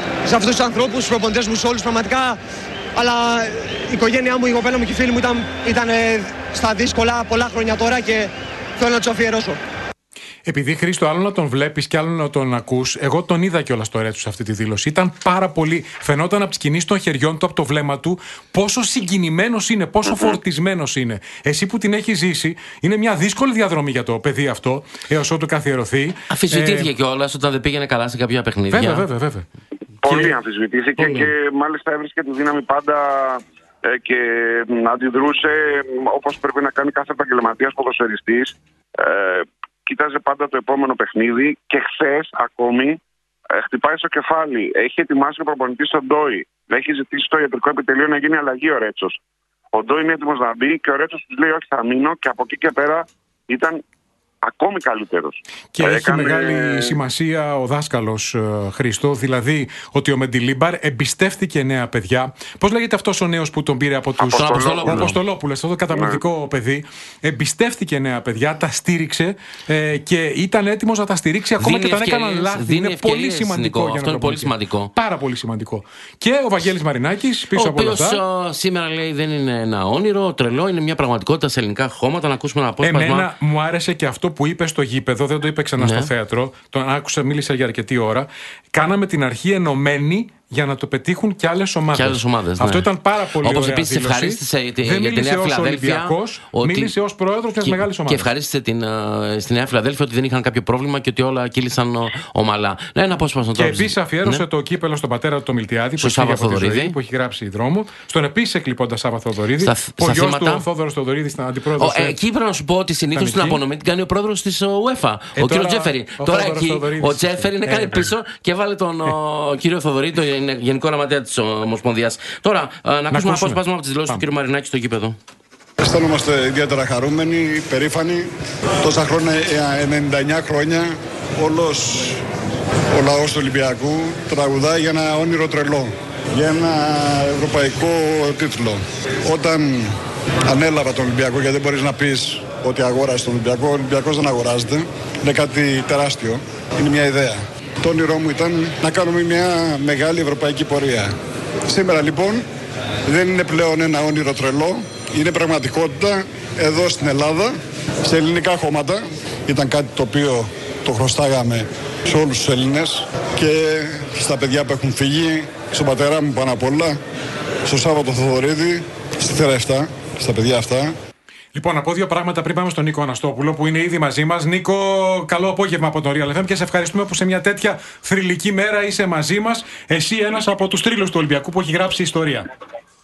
σε αυτούς τους ανθρώπους, στους προπονητές μου, σε όλους πραγματικά. Αλλά η οικογένειά μου, η κοπέλα μου και οι φίλοι μου ήταν, ήταν στα δύσκολα πολλά χρόνια τώρα και θέλω να τους αφιερώσω. Επειδή, Χρήστο, άλλο να τον βλέπεις και άλλο να τον ακούς, εγώ τον είδα κιόλας το Ρέτσο σε αυτή τη δήλωση. Ήταν πάρα πολύ. Φαινόταν από τις κινήσεις των χεριών του, από το βλέμμα του, πόσο συγκινημένος είναι, πόσο φορτισμένος είναι. Εσύ που την έχεις ζήσει, είναι μια δύσκολη διαδρομή για το παιδί αυτό, έως ότου καθιερωθεί. Αμφισβητήθηκε ε... κιόλας όταν δεν πήγαινε καλά σε κάποια παιχνίδια. Βέβαια, βέβαια, βέβαια. Πολύ και... αμφισβητήθηκε Πολύ. και μάλιστα έβρισκε τη δύναμη πάντα ε, και αντιδρούσε όπως πρέπει να κάνει κάθε επαγγελματίας ποδοσφαιριστής. Ε, Κοίταζε πάντα το επόμενο παιχνίδι και χθες ακόμη ε, χτυπάει στο κεφάλι. Έχει ετοιμάσει ο προπονητής ο Ντόι. Έχει ζητήσει στο ιατρικό επιτελείο να γίνει αλλαγή ο Ρέτσος. Ο Ντόι είναι έτοιμος να μπει και ο Ρέτσος του λέει όχι, θα μείνω, και από εκεί και πέρα ήταν ακόμη καλύτερος. Και ε, έχει έκανε... μεγάλη σημασία ο δάσκαλος ε, Χρήστο, δηλαδή ότι ο Μεντιλίμπαρ εμπιστεύτηκε νέα παιδιά. Πώς λέγεται αυτός ο νέος που τον πήρε από τους Αποστολόπουλες, αυτό το καταπληκτικό ναι. παιδί. Εμπιστεύτηκε νέα παιδιά, τα στήριξε ε, και ήταν έτοιμος να τα στηρίξει ακόμα δίνει και όταν έκαναν λάθη. Είναι πολύ σημαντικό για να αυτό είναι πολύ σημαντικό. Πάρα πολύ σημαντικό. Και ο Βαγγέλης Μαρινάκης πίσω ο από όλα αυτά. Ο οποίος σήμερα λέει δεν είναι ένα όνειρο, τρελό, είναι μια πραγματικότητα σε ελληνικά χώματα. Να ακούσουμε ένα απόσπασμα. Εμένα μου άρεσε και αυτό που είπε στο γήπεδο, δεν το είπε ξανά ναι. στο θέατρο. Τον άκουσα, μίλησε για αρκετή ώρα. Κάναμε την αρχή ενωμένη για να το πετύχουν και άλλες ομάδες. ομάδες Αυτό ναι. ήταν πάρα πολύ Όπως ωραία επίσης δήλωση. ευχαρίστησε τη, δεν για τη Νέα Φιλαδέλφια, ότι... μίλησε ως πρόεδρος μιας μεγάλης ομάδας. Και ευχαρίστησε την, uh, στη Νέα Φιλαδέλφια ότι δεν είχαν κάποιο πρόβλημα και ότι όλα κύλησαν uh, ομαλά. Ναι, ένα απόσπασμα τώρα. Και επίσης αφιέρωσε ναι. το κύπελο στον πατέρα του το Μιλτιάδη, που, ζωή, που έχει γράψει δρόμο. Στον επίσης εκλειπώντα Σάβα Θοδωρίδη. Ο γιος του, ο Θόδωρος Θοδωρίδης, ήταν αντιπρόεδρος. Εκεί πρέπει να σου πω ότι συνήθως την απονομή την κάνει ο πρόεδρος της UEFA, ο κύριο Τζέφερι. Τώρα εκεί ο Τζέφερι είναι κάνει πίσω και βάλε τον κύριο Θοδωρίδη, τον γενικό γραμματέα της Ομοσπονδίας. Τώρα, να, να ακούσουμε ένα απόσπασμα από τις δηλώσεις του κ. Μαρινάκη στο γήπεδο. Αισθάνομαστε ιδιαίτερα χαρούμενοι, περήφανοι. Τόσα χρόνια, ενενήντα εννιά χρόνια, όλος ο λαός του Ολυμπιακού τραγουδάει για ένα όνειρο τρελό, για ένα ευρωπαϊκό τίτλο. Όταν ανέλαβα τον Ολυμπιακό, γιατί δεν μπορείς να πεις ότι αγόρασε τον Ολυμπιακό, ο Ολυμπιακός δεν αγοράζεται, είναι κάτι τεράστιο, είναι μια ιδέα. Το όνειρό μου ήταν να κάνουμε μια μεγάλη ευρωπαϊκή πορεία. Σήμερα λοιπόν δεν είναι πλέον ένα όνειρο τρελό, είναι πραγματικότητα εδώ στην Ελλάδα, σε ελληνικά χώματα. Ήταν κάτι το οποίο το χρωστάγαμε σε όλους τους Έλληνες και στα παιδιά που έχουν φύγει, στον πατέρα μου πάνω απ' όλα, στο Σάββατο Θοδωρίδη, στη Θέρα επτά, στα παιδιά αυτά. Λοιπόν, να πω δύο πράγματα πριν πάμε στον Νίκο Αναστόπουλο που είναι ήδη μαζί μας. Νίκο, καλό απόγευμα από το Real εφ εμ και σε ευχαριστούμε που σε μια τέτοια θρυλική μέρα είσαι μαζί μας. Εσύ ένας από τους θρύλους του Ολυμπιακού που έχει γράψει ιστορία.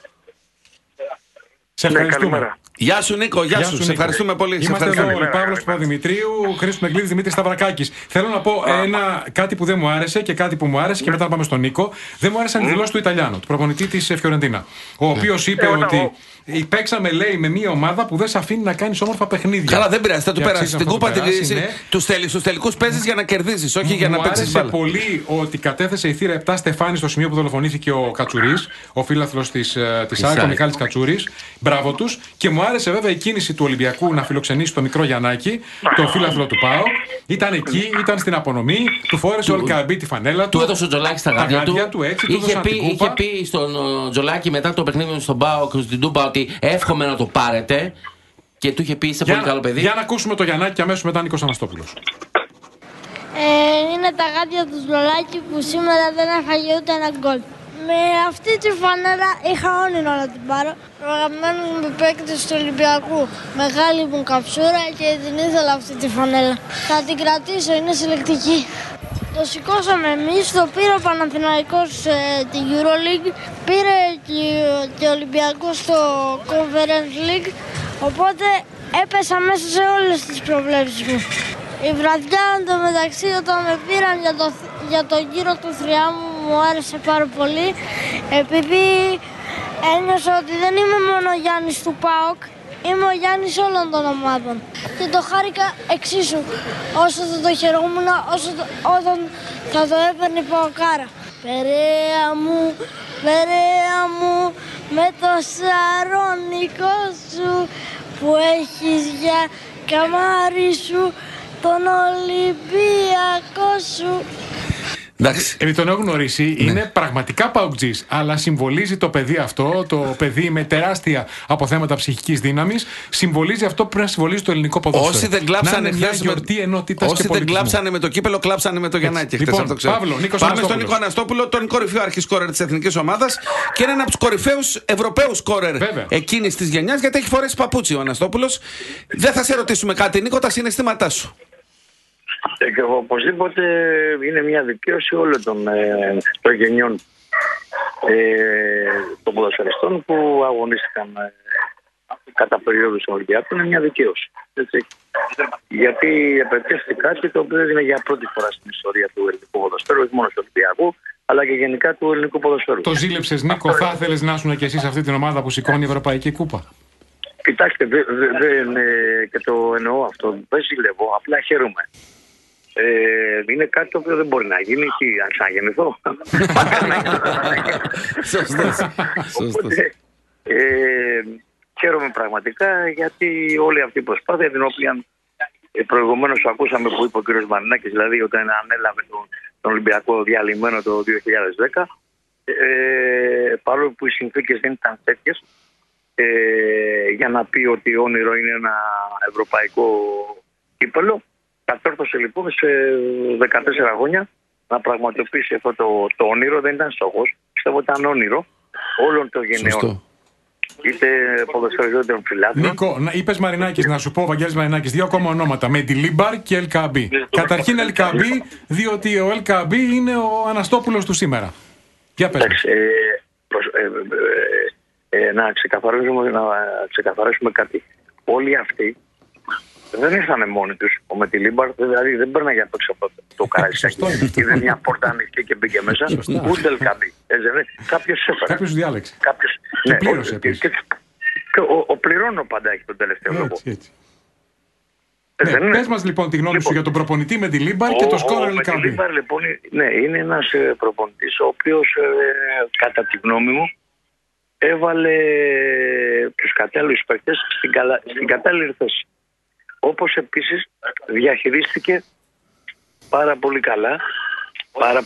Σε ευχαριστούμε. Ναι, γεια σου Νίκο, γεια, γεια σου, σε ευχαριστούμε πολύ. Είμαστε εδώ, ο Παύλος Παπαδημητρίου, Χρήστος Μεγκλίδης, Δημήτρης Σταυρακάκης. Θέλω να πω ένα, κάτι που δεν μου άρεσε και κάτι που μου άρεσε και μετά να πάμε στον Νίκο. Δεν μου άρεσαν οι δηλώσεις του Ιταλιάνου, του προπονητή της Φιωρεντίνα. Ο οποίος είπε ότι παίξαμε, λέει, με μια ομάδα που δεν σε αφήνει να κάνεις όμορφα παιχνίδια. Καλά, δεν πειράζει, θα του περάσει. Στην κούπα τους τελικούς παίζεις για να κερδίσεις, όχι για να παίξεις μπάλα. Μου άρεσε πολύ ότι κατέθεσε η θύρα επτά Στεφάνη στο σημείο που δολοφονήθηκε ο Κατσουρής, ο φίλαθλος της ΑΕΚ, ο Μιχάλης Κατσούρης. Μπράβο τους. Και μου άρεσε βέβαια η κίνηση του Ολυμπιακού να φιλοξενήσει το μικρό Γιαννάκη, τον φίλαθλο του ΠΑΟ. Ήταν εκεί, ήταν στην απονομή, του φόρεσε ο Ελκαμπή τη φανέλα του. Του έδωσε ο Τζολάκη στα γάντια του. του έτσι, είχε, πει, είχε πει στον Τζολάκη μετά το παιχνίδι στον ΠΑΟ και στην Τούμπα ότι εύχομαι να το πάρετε. Και του είχε πει είσαι πολύ καλό παιδί. Για να ακούσουμε το Γιαννάκη και αμέσως μετά Νίκος Αναστόπουλος. Ε, είναι τα γάντια του Τζολάκη που σήμερα δεν έφαγε ούτε ένα γκολ. Με αυτή τη φανέλα είχα όνειρο να την πάρω. Ο αγαπημένος μου παίκτης του Ολυμπιακού. Μεγάλη μου καψούρα και την ήθελα αυτή τη φανέλα. Θα την κρατήσω, είναι συλλεκτική. Το σηκώσαμε εμείς, το πήρε ο Παναθηναϊκός ε, τη EuroLeague, πήρε και, και ο Ολυμπιακός στο Conference League, οπότε έπεσα μέσα σε όλες τις προβλέψεις μου. Η βραδιά εντωμεταξύ όταν με πήραν για το, για το γύρο του θριά μου μου άρεσε πάρα πολύ, επειδή ένιωσα ότι δεν είμαι μόνο ο Γιάννης του ΠΑΟΚ, είμαι ο Γιάννης όλων των ομάδων. Και το χάρηκα εξίσου όσο θα το χαιρόμουν όσο το, όταν θα το έπαιρνε η ΠΑΟΚάρα. Περαία μου, Περαία μου, με το σαρώνικο σου που έχεις για καμάρι σου, τον Ολυμπιακό σου. Επειδή τον έχω γνωρίσει, ναι. είναι πραγματικά παουτζής, αλλά συμβολίζει το παιδί αυτό, το παιδί με τεράστια αποθέματα ψυχικής δύναμης, συμβολίζει αυτό που πρέπει να συμβολίζει το ελληνικό ποδόσφαιρο. Όσοι δεν κλάψανε χθες με... Όσοι δεν κλάψανε με το κύπελο, κλάψανε με το Γιαννάκη. Λοιπόν, Παύλο, Νίκος Πάμε Αναστόπουλος. στον Νίκο Αναστόπουλο, τον κορυφαίο αρχισκόρερ της εθνικής ομάδας και είναι ένα από τους κορυφαίους ευρωπαίους σκόρερ εκείνης της γενιάς, γιατί έχει φορέσει παπούτσι ο Αναστόπουλος. Δεν θα σε ρωτήσουμε κάτι, Νίκο, τα συναισθήματά σου. Ε, και οπωσδήποτε είναι μια δικαίωση όλων των, ε, των γενιών ε, των ποδοσφαιριστών που αγωνίστηκαν ε, κατά περίοδους του Ολυμπιακού. Είναι μια δικαίωση. Έτσι. Γιατί επετέφθη κάτι το οποίο είναι για πρώτη φορά στην ιστορία του ελληνικού ποδοσφαίρου, όχι μόνο του Ολυμπιακού, αλλά και γενικά του ελληνικού ποδοσφαίρου. Το ζήλεψες, Νίκο, αυτό... θα ήθελες να ήσουν και εσύ σε αυτή την ομάδα που σηκώνει η Ευρωπαϊκή Κούπα? Κοιτάξτε, δεν δε, δε, και το εννοώ αυτό. Δεν ζηλεύω, απλά χαίρομαι. Ε, είναι κάτι το οποίο δεν μπορεί να γίνει και αν ξαναγεννηθώ. Σωστός. Οπότε ε, χαίρομαι πραγματικά, γιατί όλη αυτή η προσπάθεια, την οποία ε, προηγουμένως ακούσαμε που είπε ο κ. Μαρινάκης, δηλαδή όταν ανέλαβε τον, τον Ολυμπιακό διαλυμένο το δύο χιλιάδες δέκα, ε, παρόλο που οι συνθήκες δεν ήταν τέτοιες, ε, για να πει ότι όνειρο είναι ένα ευρωπαϊκό κύπελο, κατόρθωσε λοιπόν σε δεκατέσσερα χρόνια να πραγματοποιήσει αυτό το, το όνειρο. Δεν ήταν στόχος, πιστεύω ότι ήταν όνειρο όλων των γενναιών. Σωστό. Είτε ποδοσφαιριστών φιλάθλων. Νίκο, είπες Μαρινάκης, να σου πω, Βαγγέλης Μαρινάκης, δύο ακόμα ονόματα. Μεντιλίμπαρ και Ελκαμπή. Καταρχήν Ελκαμπή, διότι ο Ελκαμπή είναι ο Αναστόπουλος του σήμερα. Για πες. Εντάξει, ε, προς, ε, ε, ε, να, ξεκαθαρίσουμε, να ξεκαθαρίσουμε κάτι. Όλοι αυτοί δεν ήρθανε μόνοι τους. Ο Μετιλίμπαρ δηλαδή δεν παίρνει για το ξεπότο το Καραϊσκάκι. Είδε μια πόρτα ανοιχτή και μπήκε μέσα. Ούτε Ελκαμπή. Κάποιος έφερε. Κάποιος διάλεξε. Κάποιος... Και ναι, πλήρωσε ο, επίσης. Και, και ο, ο πληρώνω πάντα έχει τον τελευταίο λόγο. Έτσι, έτσι. Ε, ναι, πες μας λοιπόν τη γνώμη λοιπόν, σου για τον προπονητή Μετιλίμπαρ και το σκόρερ Ελκαμπή. Ο Μετιλίμπαρ λοιπόν ναι, είναι ένας ε, προπονητής ο οποίος ε, κατά τη γνώμη μου έβαλε τους κατάλληλους παίκτες στην, καλα... στην κατάλληλη θέση. Όπως επίσης διαχειρίστηκε πάρα πολύ καλά πάρα...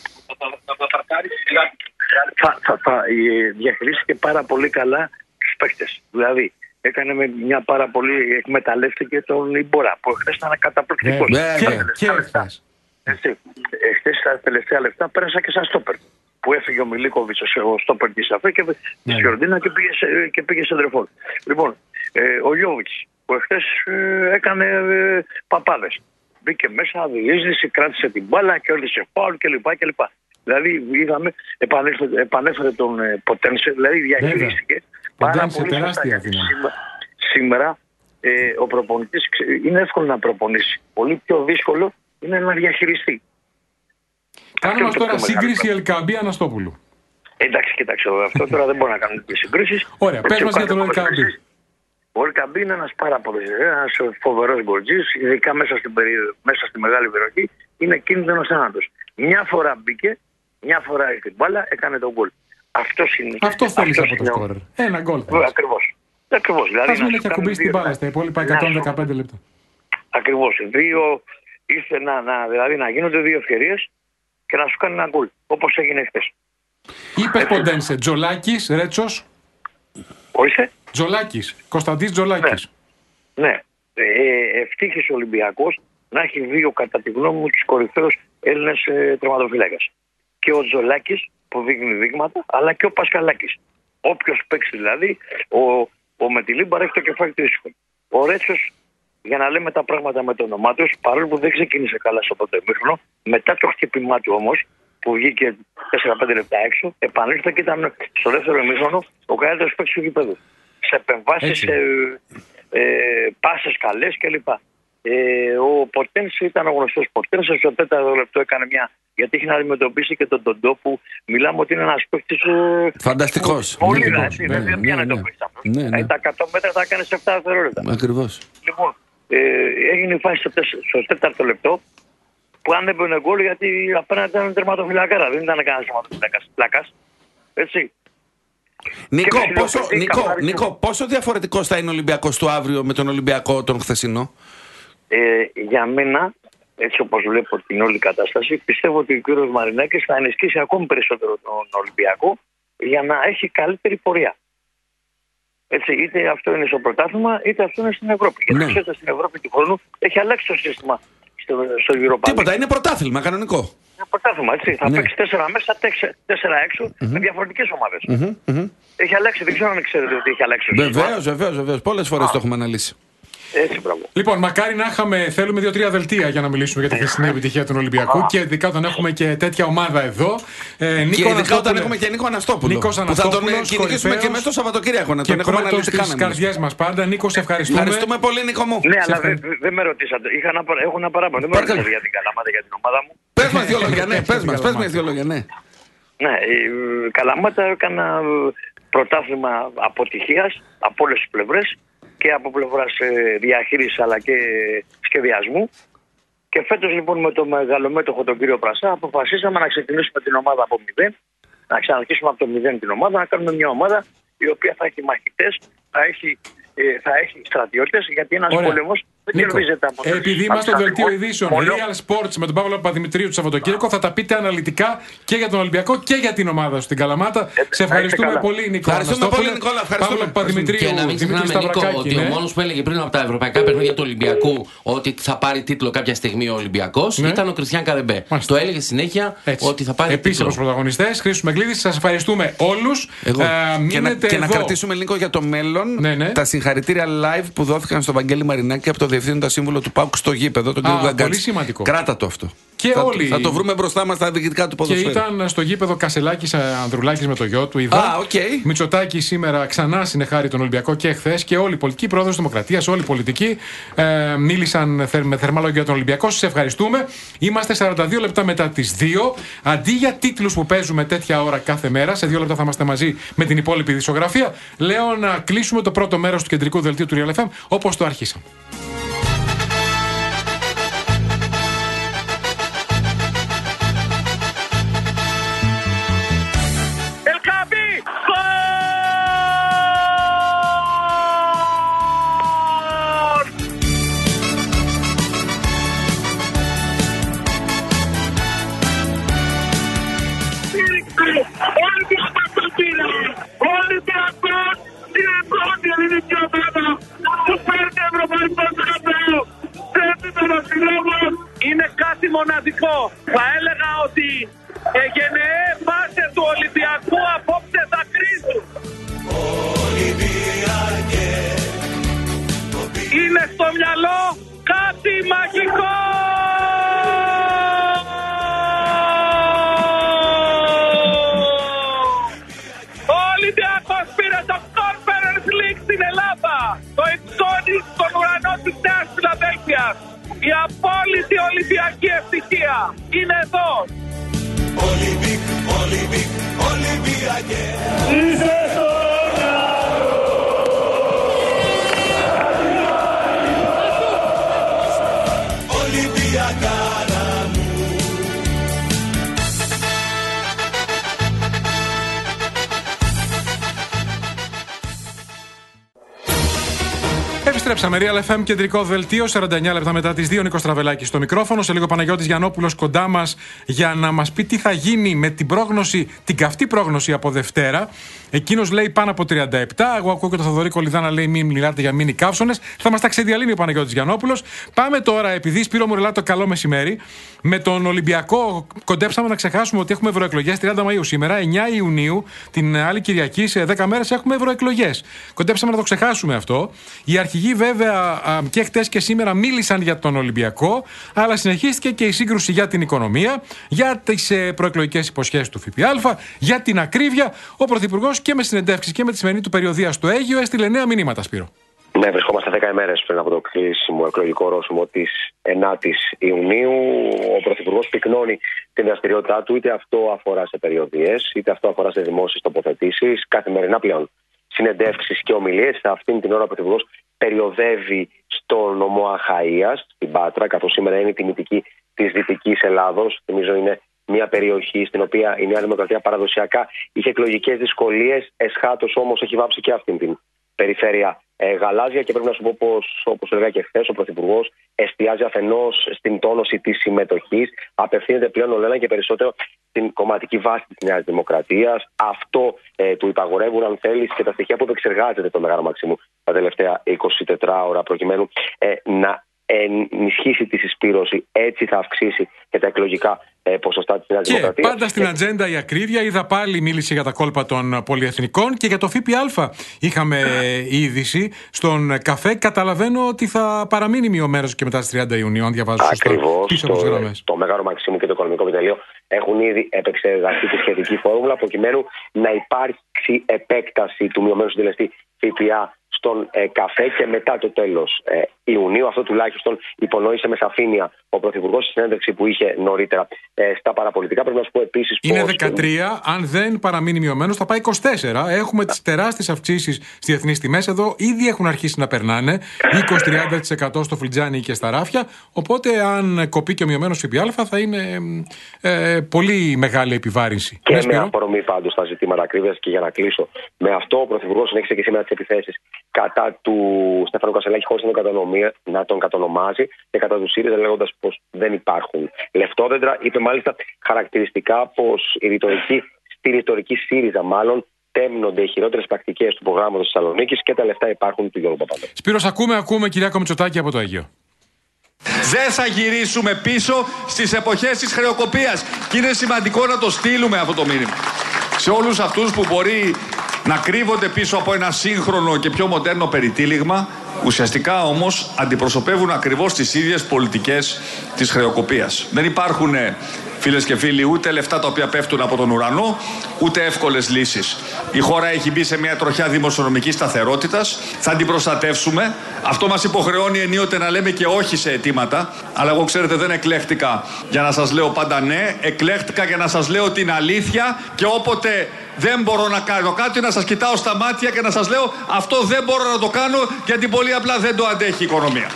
θα, θα, θα, διαχειρίστηκε πάρα πολύ καλά τους παίκτες. Δηλαδή έκανε με μια πάρα πολύ, εκμεταλλεύτηκε τον Ιμπορά που χθες ήταν καταπληκτικός. Yeah, και, και χθες. Χθες τα τελευταία λεπτά πέρασα και σαν στόπερ. Που έφυγε ο Μιλίκοβιτς, ο στόπερ της ΑΦΕ και της Φιωρντίνα και πήγε σε, και πήγε σε ντρεφόρ. Λοιπόν, ε, ο Λιόβιτς που εχθές ε, έκανε ε, παπάδες. Μπήκε μέσα, διείσδησε, κράτησε την μπάλα και όλησε φάουλ κλπ. κλπ. Δηλαδή είδαμε, επανέφερε, επανέφερε τον ε, Ποτένσε, δηλαδή διαχειρίστηκε πάρα πολύ τεράστια σήμερα, σήμερα ε, ο προπονητής είναι εύκολο να προπονήσει. Πολύ πιο δύσκολο είναι να διαχειριστεί. Κάνουμε μας τώρα σύγκριση Ελκαμπή Αναστόπουλου. Εντάξει, κοιτάξτε, αυτό τώρα δεν μπορούμε να κάνουμε και συγκρίσεις. Ωραία, πες μας για τον Ελκαμπή. Ο Ελκαμπή είναι ένας πάρα πολύ ένας φοβερός γκολτζής, ειδικά μέσα, στην περίοδο, μέσα στη μεγάλη περιοχή, είναι κίνδυνος θάνατος. Μια φορά μπήκε, μια φορά έχει την μπάλα, έκανε τον γκολ. Αυτός είναι. Αυτό θέλεις από το σκόρερ. Ένα γκολ. Ακριβώς. Ακριβώς. Δηλαδή, ας μην έχει ακουμπήσει την μπάλα στα υπόλοιπα εκατόν δεκαπέντε λεπτά. Ακριβώς. Δύο, ήρθε να, να, δηλαδή να γίνονται δύο ευκαιρίες και να σου κάνει ένα γκολ. Όπως έγινε χθες. Είπε Ποντένσε, Τζολάκης, Ρέτσος. Ορίστε. Τζολάκης, Κωνσταντής Τζολάκης. Ναι. ναι. Ε, ευτύχης ο Ολυμπιακός να έχει δύο, κατά τη γνώμη μου, τους κορυφαίους Έλληνες ε, τερματοφύλακες. Και ο Τζολάκης που δείχνει δείγματα, αλλά και ο Πασχαλάκης. Όποιος παίξει δηλαδή, ο, ο Μετιλίμπαρ έχει το κεφάλι του ήσυχο. Ο Ρέτσος, για να λέμε τα πράγματα με το όνομά του, παρόλο που δεν ξεκίνησε καλά στο πρώτο ημίχρονο, μετά το χτύπημά του όμως, που βγήκε τέσσερα πέντε λεπτά έξω, επανήλθε και ήταν στο δεύτερο ημίχρονο ο καλύτερος παίκτης του γηπέδου. Σε επεμβάσεις, σε ε, πάσες καλές κλπ. Ε, ο Ποτένσε ήταν ο γνωστός Ποτένσε, στο τέταρτο λεπτό έκανε μια. Γιατί έχει να αντιμετωπίσει και τον Τοντό που μιλάμε ότι είναι ένας παίκτης. Ε, φανταστικός. Πολύ δυνατός. Ναι, δεν πιάνε το παίκτη αυτό. Ναι, ναι. Τα εκατό μέτρα τα έκανε σε επτά δευτερόλεπτα. Ακριβώς. Λοιπόν, ε, έγινε η φάση στο τέταρτο λεπτό που αν έμπαινε γκολ γιατί απέναντι ήταν τερματοφυλακάρα. Δεν ήταν κανένας τερματοφυλακάς. Πλάκας. Έτσι. Νίκο, πόσο, Νίκο, Νίκο, πόσο διαφορετικός θα είναι ο Ολυμπιακός του αύριο με τον Ολυμπιακό τον χθεσινό? Ε, για μένα έτσι όπως βλέπω την όλη κατάσταση, πιστεύω ότι ο κύριος Μαρινάκης θα ενισχύσει ακόμη περισσότερο τον Ολυμπιακό για να έχει καλύτερη πορεία. Έτσι, είτε αυτό είναι στο πρωτάθλημα, είτε αυτό είναι στην Ευρώπη. Ναι. Γιατί ξέρετε, στην Ευρώπη του χρόνου έχει αλλάξει το σύστημα στο, στο Europa. Τίποτα, είναι πρωτάθλημα, κανονικό. Είναι πρωτάθλημα, έτσι. Θα Ναι. παίξει τέσσερα μέσα, τέσσερα έξω Mm-hmm. με διαφορετικές ομάδες. Mm-hmm. Mm-hmm. Έχει αλλάξει, δεν ξέρω αν ξέρετε ότι έχει αλλάξει το σύστημα. Βεβαίως, βεβαίως, βεβαίως. Πολλές φορές το έχουμε αναλύσει. Έτσι, μπράβο. Λοιπόν, μακάρι να είχαμε, θέλουμε δύο-τρία δελτία για να μιλήσουμε για τη χθεσινή επιτυχία του Ολυμπιακού και ειδικά όταν έχουμε και τέτοια ομάδα εδώ. Ε, Νίκο και ειδικά όταν έχουμε και Νίκο Αναστόπουλο. Νίκος που θα τον κυνηγήσουμε και μέσα στο Σαββατοκύριακο. Να τον έχουμε αναλυτικά. στις καρδιές μας πάντα. Νίκο, σε ευχαριστούμε. Ευχαριστούμε πολύ, Νίκο μου. Ναι, αλλά δεν δε με ρωτήσατε. Είχα να, έχω ένα παράπονο. Δεν με ρωτήσατε για την Καλαμάτα, για την ομάδα μου. Πες μας δύο λόγια, ναι. Πες μας, πες μας δύο λόγια, ναι. Ναι, η Καλαμάτα έκανα πρωτάθλημα αποτυχίας από όλες τις πλευρές και από πλευράς διαχείρισης αλλά και σχεδιασμού. Και φέτος λοιπόν με το μεγαλομέτωχο τον κύριο Πρασά αποφασίσαμε να ξεκινήσουμε την ομάδα από μηδέν, να ξαναρχίσουμε από το μηδέν την ομάδα, να κάνουμε μια ομάδα η οποία θα έχει μαχητές, θα έχει, ε, θα έχει στρατιώτες, γιατί ένας πόλεμος δεν κερδίζεται από τους. Επειδή είμαστε στο δελτίο ειδήσεων Real Sports με τον Παύλο Παπαδημητρίου του Σαββατοκύριακο, θα τα πείτε αναλυτικά και για τον Ολυμπιακό και για την ομάδα σου στην Καλαμάτα. Ε, σε ευχαριστούμε καλά. πολύ, Νίκο. Ευχαριστούμε πολύ, Νικόλα. Παύλο Παπαδημητρίου. Και να μην ξεχνάμε, Νίκο, ότι ναι. ο μόνος που έλεγε πριν από τα ευρωπαϊκά παιχνίδια του Ολυμπιακού ότι θα πάρει τίτλο κάποια στιγμή ο Ολυμπιακός ναι. ήταν ο Κριστιαν Καρεμπέ. Μάλιστα. Το έλεγε συνέχεια έτσι. Ότι θα πάρει επίσημος τίτλο. Πρωταγωνιστές, Χρήστος Μεγκλίδης, σας ευχαριστούμε όλους. Και, να, και να κρατήσουμε λίγο για το μέλλον ναι, ναι. τα συγχαρητήρια live που δόθηκαν στον Βαγγέλη Μαρινάκη από το Διευθύνοντα Σύμβουλο του ΠΑΟΚ στο γήπεδο, τον κύριο Γκαγκάτση. Πολύ σημαντικό. Κράτα το αυτό. Και θα, όλοι... θα το βρούμε μπροστά μας στα διοικητικά του ποδοσφαίρου. Και ήταν στο γήπεδο Κασελάκης Ανδρουλάκης με το γιο του. Είδα. Α, okay. Μητσοτάκη σήμερα ξανά συνεχάρει τον Ολυμπιακό και χθες. Και όλοι οι πολιτικοί, πρόεδρος Δημοκρατίας, όλοι οι πολιτικοί ε, μίλησαν με θερμά λόγια για τον Ολυμπιακό. Σας ευχαριστούμε. Είμαστε σαράντα δύο λεπτά μετά τις δύο. Αντί για τίτλους που παίζουμε τέτοια ώρα κάθε μέρα, σε δύο λεπτά θα είμαστε μαζί με την υπόλοιπη δισογραφία. Λέω να κλείσουμε το πρώτο μέρος του κεντρικού δελτίου του Real εφ εμ όπως το αρχίσαμε. Είναι κάτι μοναδικό. Θα έλεγα ότι εγενεέ πάσε του Ολυμπιακού απόψε θα κρίζουν. Είναι στο μυαλό κάτι μαγικό. Ο Ολυμπιακός πήρε το Conference League στην Ελλάδα. Το υψώνει στον ουρανό της Νέας Φιλαδέλφειας. Η απόλυτη Ολυμπιακή ευτυχία είναι εδώ. Ολυμπικ, Ολυμπικ, Ολυμπιακέ. Είσαι στο Ολυμπιακάρα μου. Επιστρέψαμε. Real εφ εμ κεντρικό δελτίο, σαράντα εννιά λεπτά μετά τις δύο. Νίκος Τραβελάκης στο μικρόφωνο. Σε λίγο Παναγιώτης Γιαννόπουλος κοντά μας για να μας πει τι θα γίνει με την πρόγνωση, την καυτή πρόγνωση από Δευτέρα. Εκείνος λέει πάνω από τριάντα επτά. Εγώ ακούω και τον Θοδωρή Κολυδά να λέει μην μιλάτε για μίνι καύσονες. Θα μας τα ξεδιαλύνει ο Παναγιώτης Γιαννόπουλος. Πάμε τώρα, επειδή Σπύρο μου το καλό μεσημέρι, με τον Ολυμπιακό κοντέψαμε να ξεχάσουμε ότι έχουμε ευρωεκλογές τριάντα Μαΐου σήμερα, εννιά Ιουνίου, την άλλη Κυριακή, σε δέκα μέρες έχουμε ευρωεκλογές. Κοντέψαμε να το ξεχάσουμε αυτό. Οι αρχηγοί βέβαια και χτες και σήμερα μίλησαν για τον Ολυμπιακό, αλλά συνεχίστηκε και η σύγκρουση για την οικονομία, για τις προεκλογικές υποσχέσεις του ΦΠΑ, για την ακρίβεια. Ο Πρωθυπουργός και με συνεντεύξεις και με τη σημερινή του περιοδία στο Αίγυο έστειλε νέα μηνύματα, Σπύρο. Ναι, βρισκόμαστε δέκα ημέρες πριν από το κλείσιμο εκλογικό ορόσημο της ενάτης Ιουνίου. Ο Πρωθυπουργός πυκνώνει την δραστηριότητά του, είτε αυτό αφορά σε περιοδίες, είτε αυτό αφορά σε δημόσιες τοποθετήσεις, καθημερινά πλέον συνεντεύξεις και ομιλίες. Αυτήν την ώρα ο Πρωθυπουργός περιοδεύει στο νομό Αχαΐας, στην Πάτρα, καθώς σήμερα είναι η τιμητική της Δυτικής Ελλάδος. Θυμίζω είναι μια περιοχή στην οποία η Νέα Δημοκρατία παραδοσιακά είχε εκλογικές δυσκολίες. Εσχάτως όμως έχει βάψει και αυτήν την περιφέρεια ε, γαλάζια και πρέπει να σου πω πως, όπως έλεγα και χθες, ο Πρωθυπουργός εστιάζει αφενός στην τόνωση της συμμετοχής, απευθύνεται πλέον όλο ένα και περισσότερο στην κομματική βάση της Νέας Δημοκρατίας. Αυτό ε, του υπαγορεύουν, αν θέλεις, και τα στοιχεία που επεξεργάζεται το Μεγάλο Μαξίμου τα τελευταία εικοσιτετρά ώρα, προκειμένου ε, να ενισχύσει τη συσπήρωση, έτσι θα αυξήσει και τα εκλογικά ε, ποσοστά της Νέας και Δημοκρατίας. Πάντα στην ατζέντα η ακρίβεια. Είδα πάλι, μίλησε για τα κόλπα των πολυεθνικών και για το ΦΠΑ. Είχαμε είδηση στον καφέ. Καταλαβαίνω ότι θα παραμείνει μειωμένος και μετά στις τριάντα Ιουνίου, αν διαβάζω σωστά. Ακριβώς. Το, το Μεγάλο Μαξίμου και το Οικονομικό Επιτελείο έχουν ήδη επεξεργαστεί τη σχετική φόρμουλα, προκειμένου να υπάρξει επέκταση του μειωμένου συντελεστή ΦΠΑ στον ε, καφέ και μετά το τέλος ε, Ιουνίου. Αυτό τουλάχιστον υπονόησε με σαφήνεια ο Πρωθυπουργός στη συνέντευξη που είχε νωρίτερα ε, στα παραπολιτικά. Πρέπει να σου πω επίσης. Είναι πως δεκατρία, αν δεν παραμείνει μειωμένος θα πάει είκοσι τέσσερα. Έχουμε τις τεράστιες αυξήσεις στις διεθνείς τιμές εδώ. Ήδη έχουν αρχίσει να περνάνε είκοσι με τριάντα τοις εκατό στο φλιτζάνι και στα ράφια. Οπότε αν κοπεί και ο μειωμένος ΦΠΑ θα είναι ε, πολύ μεγάλη επιβάρυνση. Και με αφορμή πάντως στα ζητήματα ακρίβειας, και για να κλείσω με αυτό, ο Πρωθυπουργός συνέχισε και σήμερα τις επιθέσεις κατά του Στέφανου Κασελάκη, χωρίς να τον, να τον κατονομάζει, και κατά του ΣΥΡΙΖΑ, λέγοντας πως δεν υπάρχουν λεφτόδεντρα. Είπε μάλιστα χαρακτηριστικά πως η ρητορική, στη ρητορική ΣΥΡΙΖΑ μάλλον τέμνονται οι χειρότερες πρακτικές του προγράμματος της Θεσσαλονίκης και τα λεφτά υπάρχουν του Γιώργου Παπανδρέου. Σπύρος, ακούμε, ακούμε Κυριάκο Μητσοτάκη από το Αίγυο. Δεν θα γυρίσουμε πίσω στις εποχές της χρεοκοπίας και είναι σημαντικό να το στείλουμε αυτό το μήνυμα σε όλους αυτούς που μπορεί να κρύβονται πίσω από ένα σύγχρονο και πιο μοντέρνο περιτύλιγμα, ουσιαστικά όμως αντιπροσωπεύουν ακριβώς τις ίδιες πολιτικές της χρεοκοπίας. Δεν υπάρχουν, φίλες και φίλοι, ούτε λεφτά τα οποία πέφτουν από τον ουρανό, ούτε εύκολες λύσεις. Η χώρα έχει μπει σε μια τροχιά δημοσιονομικής σταθερότητας. Θα την προστατεύσουμε. Αυτό μας υποχρεώνει ενίοτε να λέμε και όχι σε αιτήματα. Αλλά εγώ, ξέρετε, δεν εκλέχτηκα για να σας λέω πάντα ναι. Εκλέχτηκα για να σας λέω την αλήθεια, και όποτε δεν μπορώ να κάνω κάτι, να σας κοιτάω στα μάτια και να σας λέω αυτό δεν μπορώ να το κάνω, γιατί πολύ απλά δεν το αντέχει η οικονομία.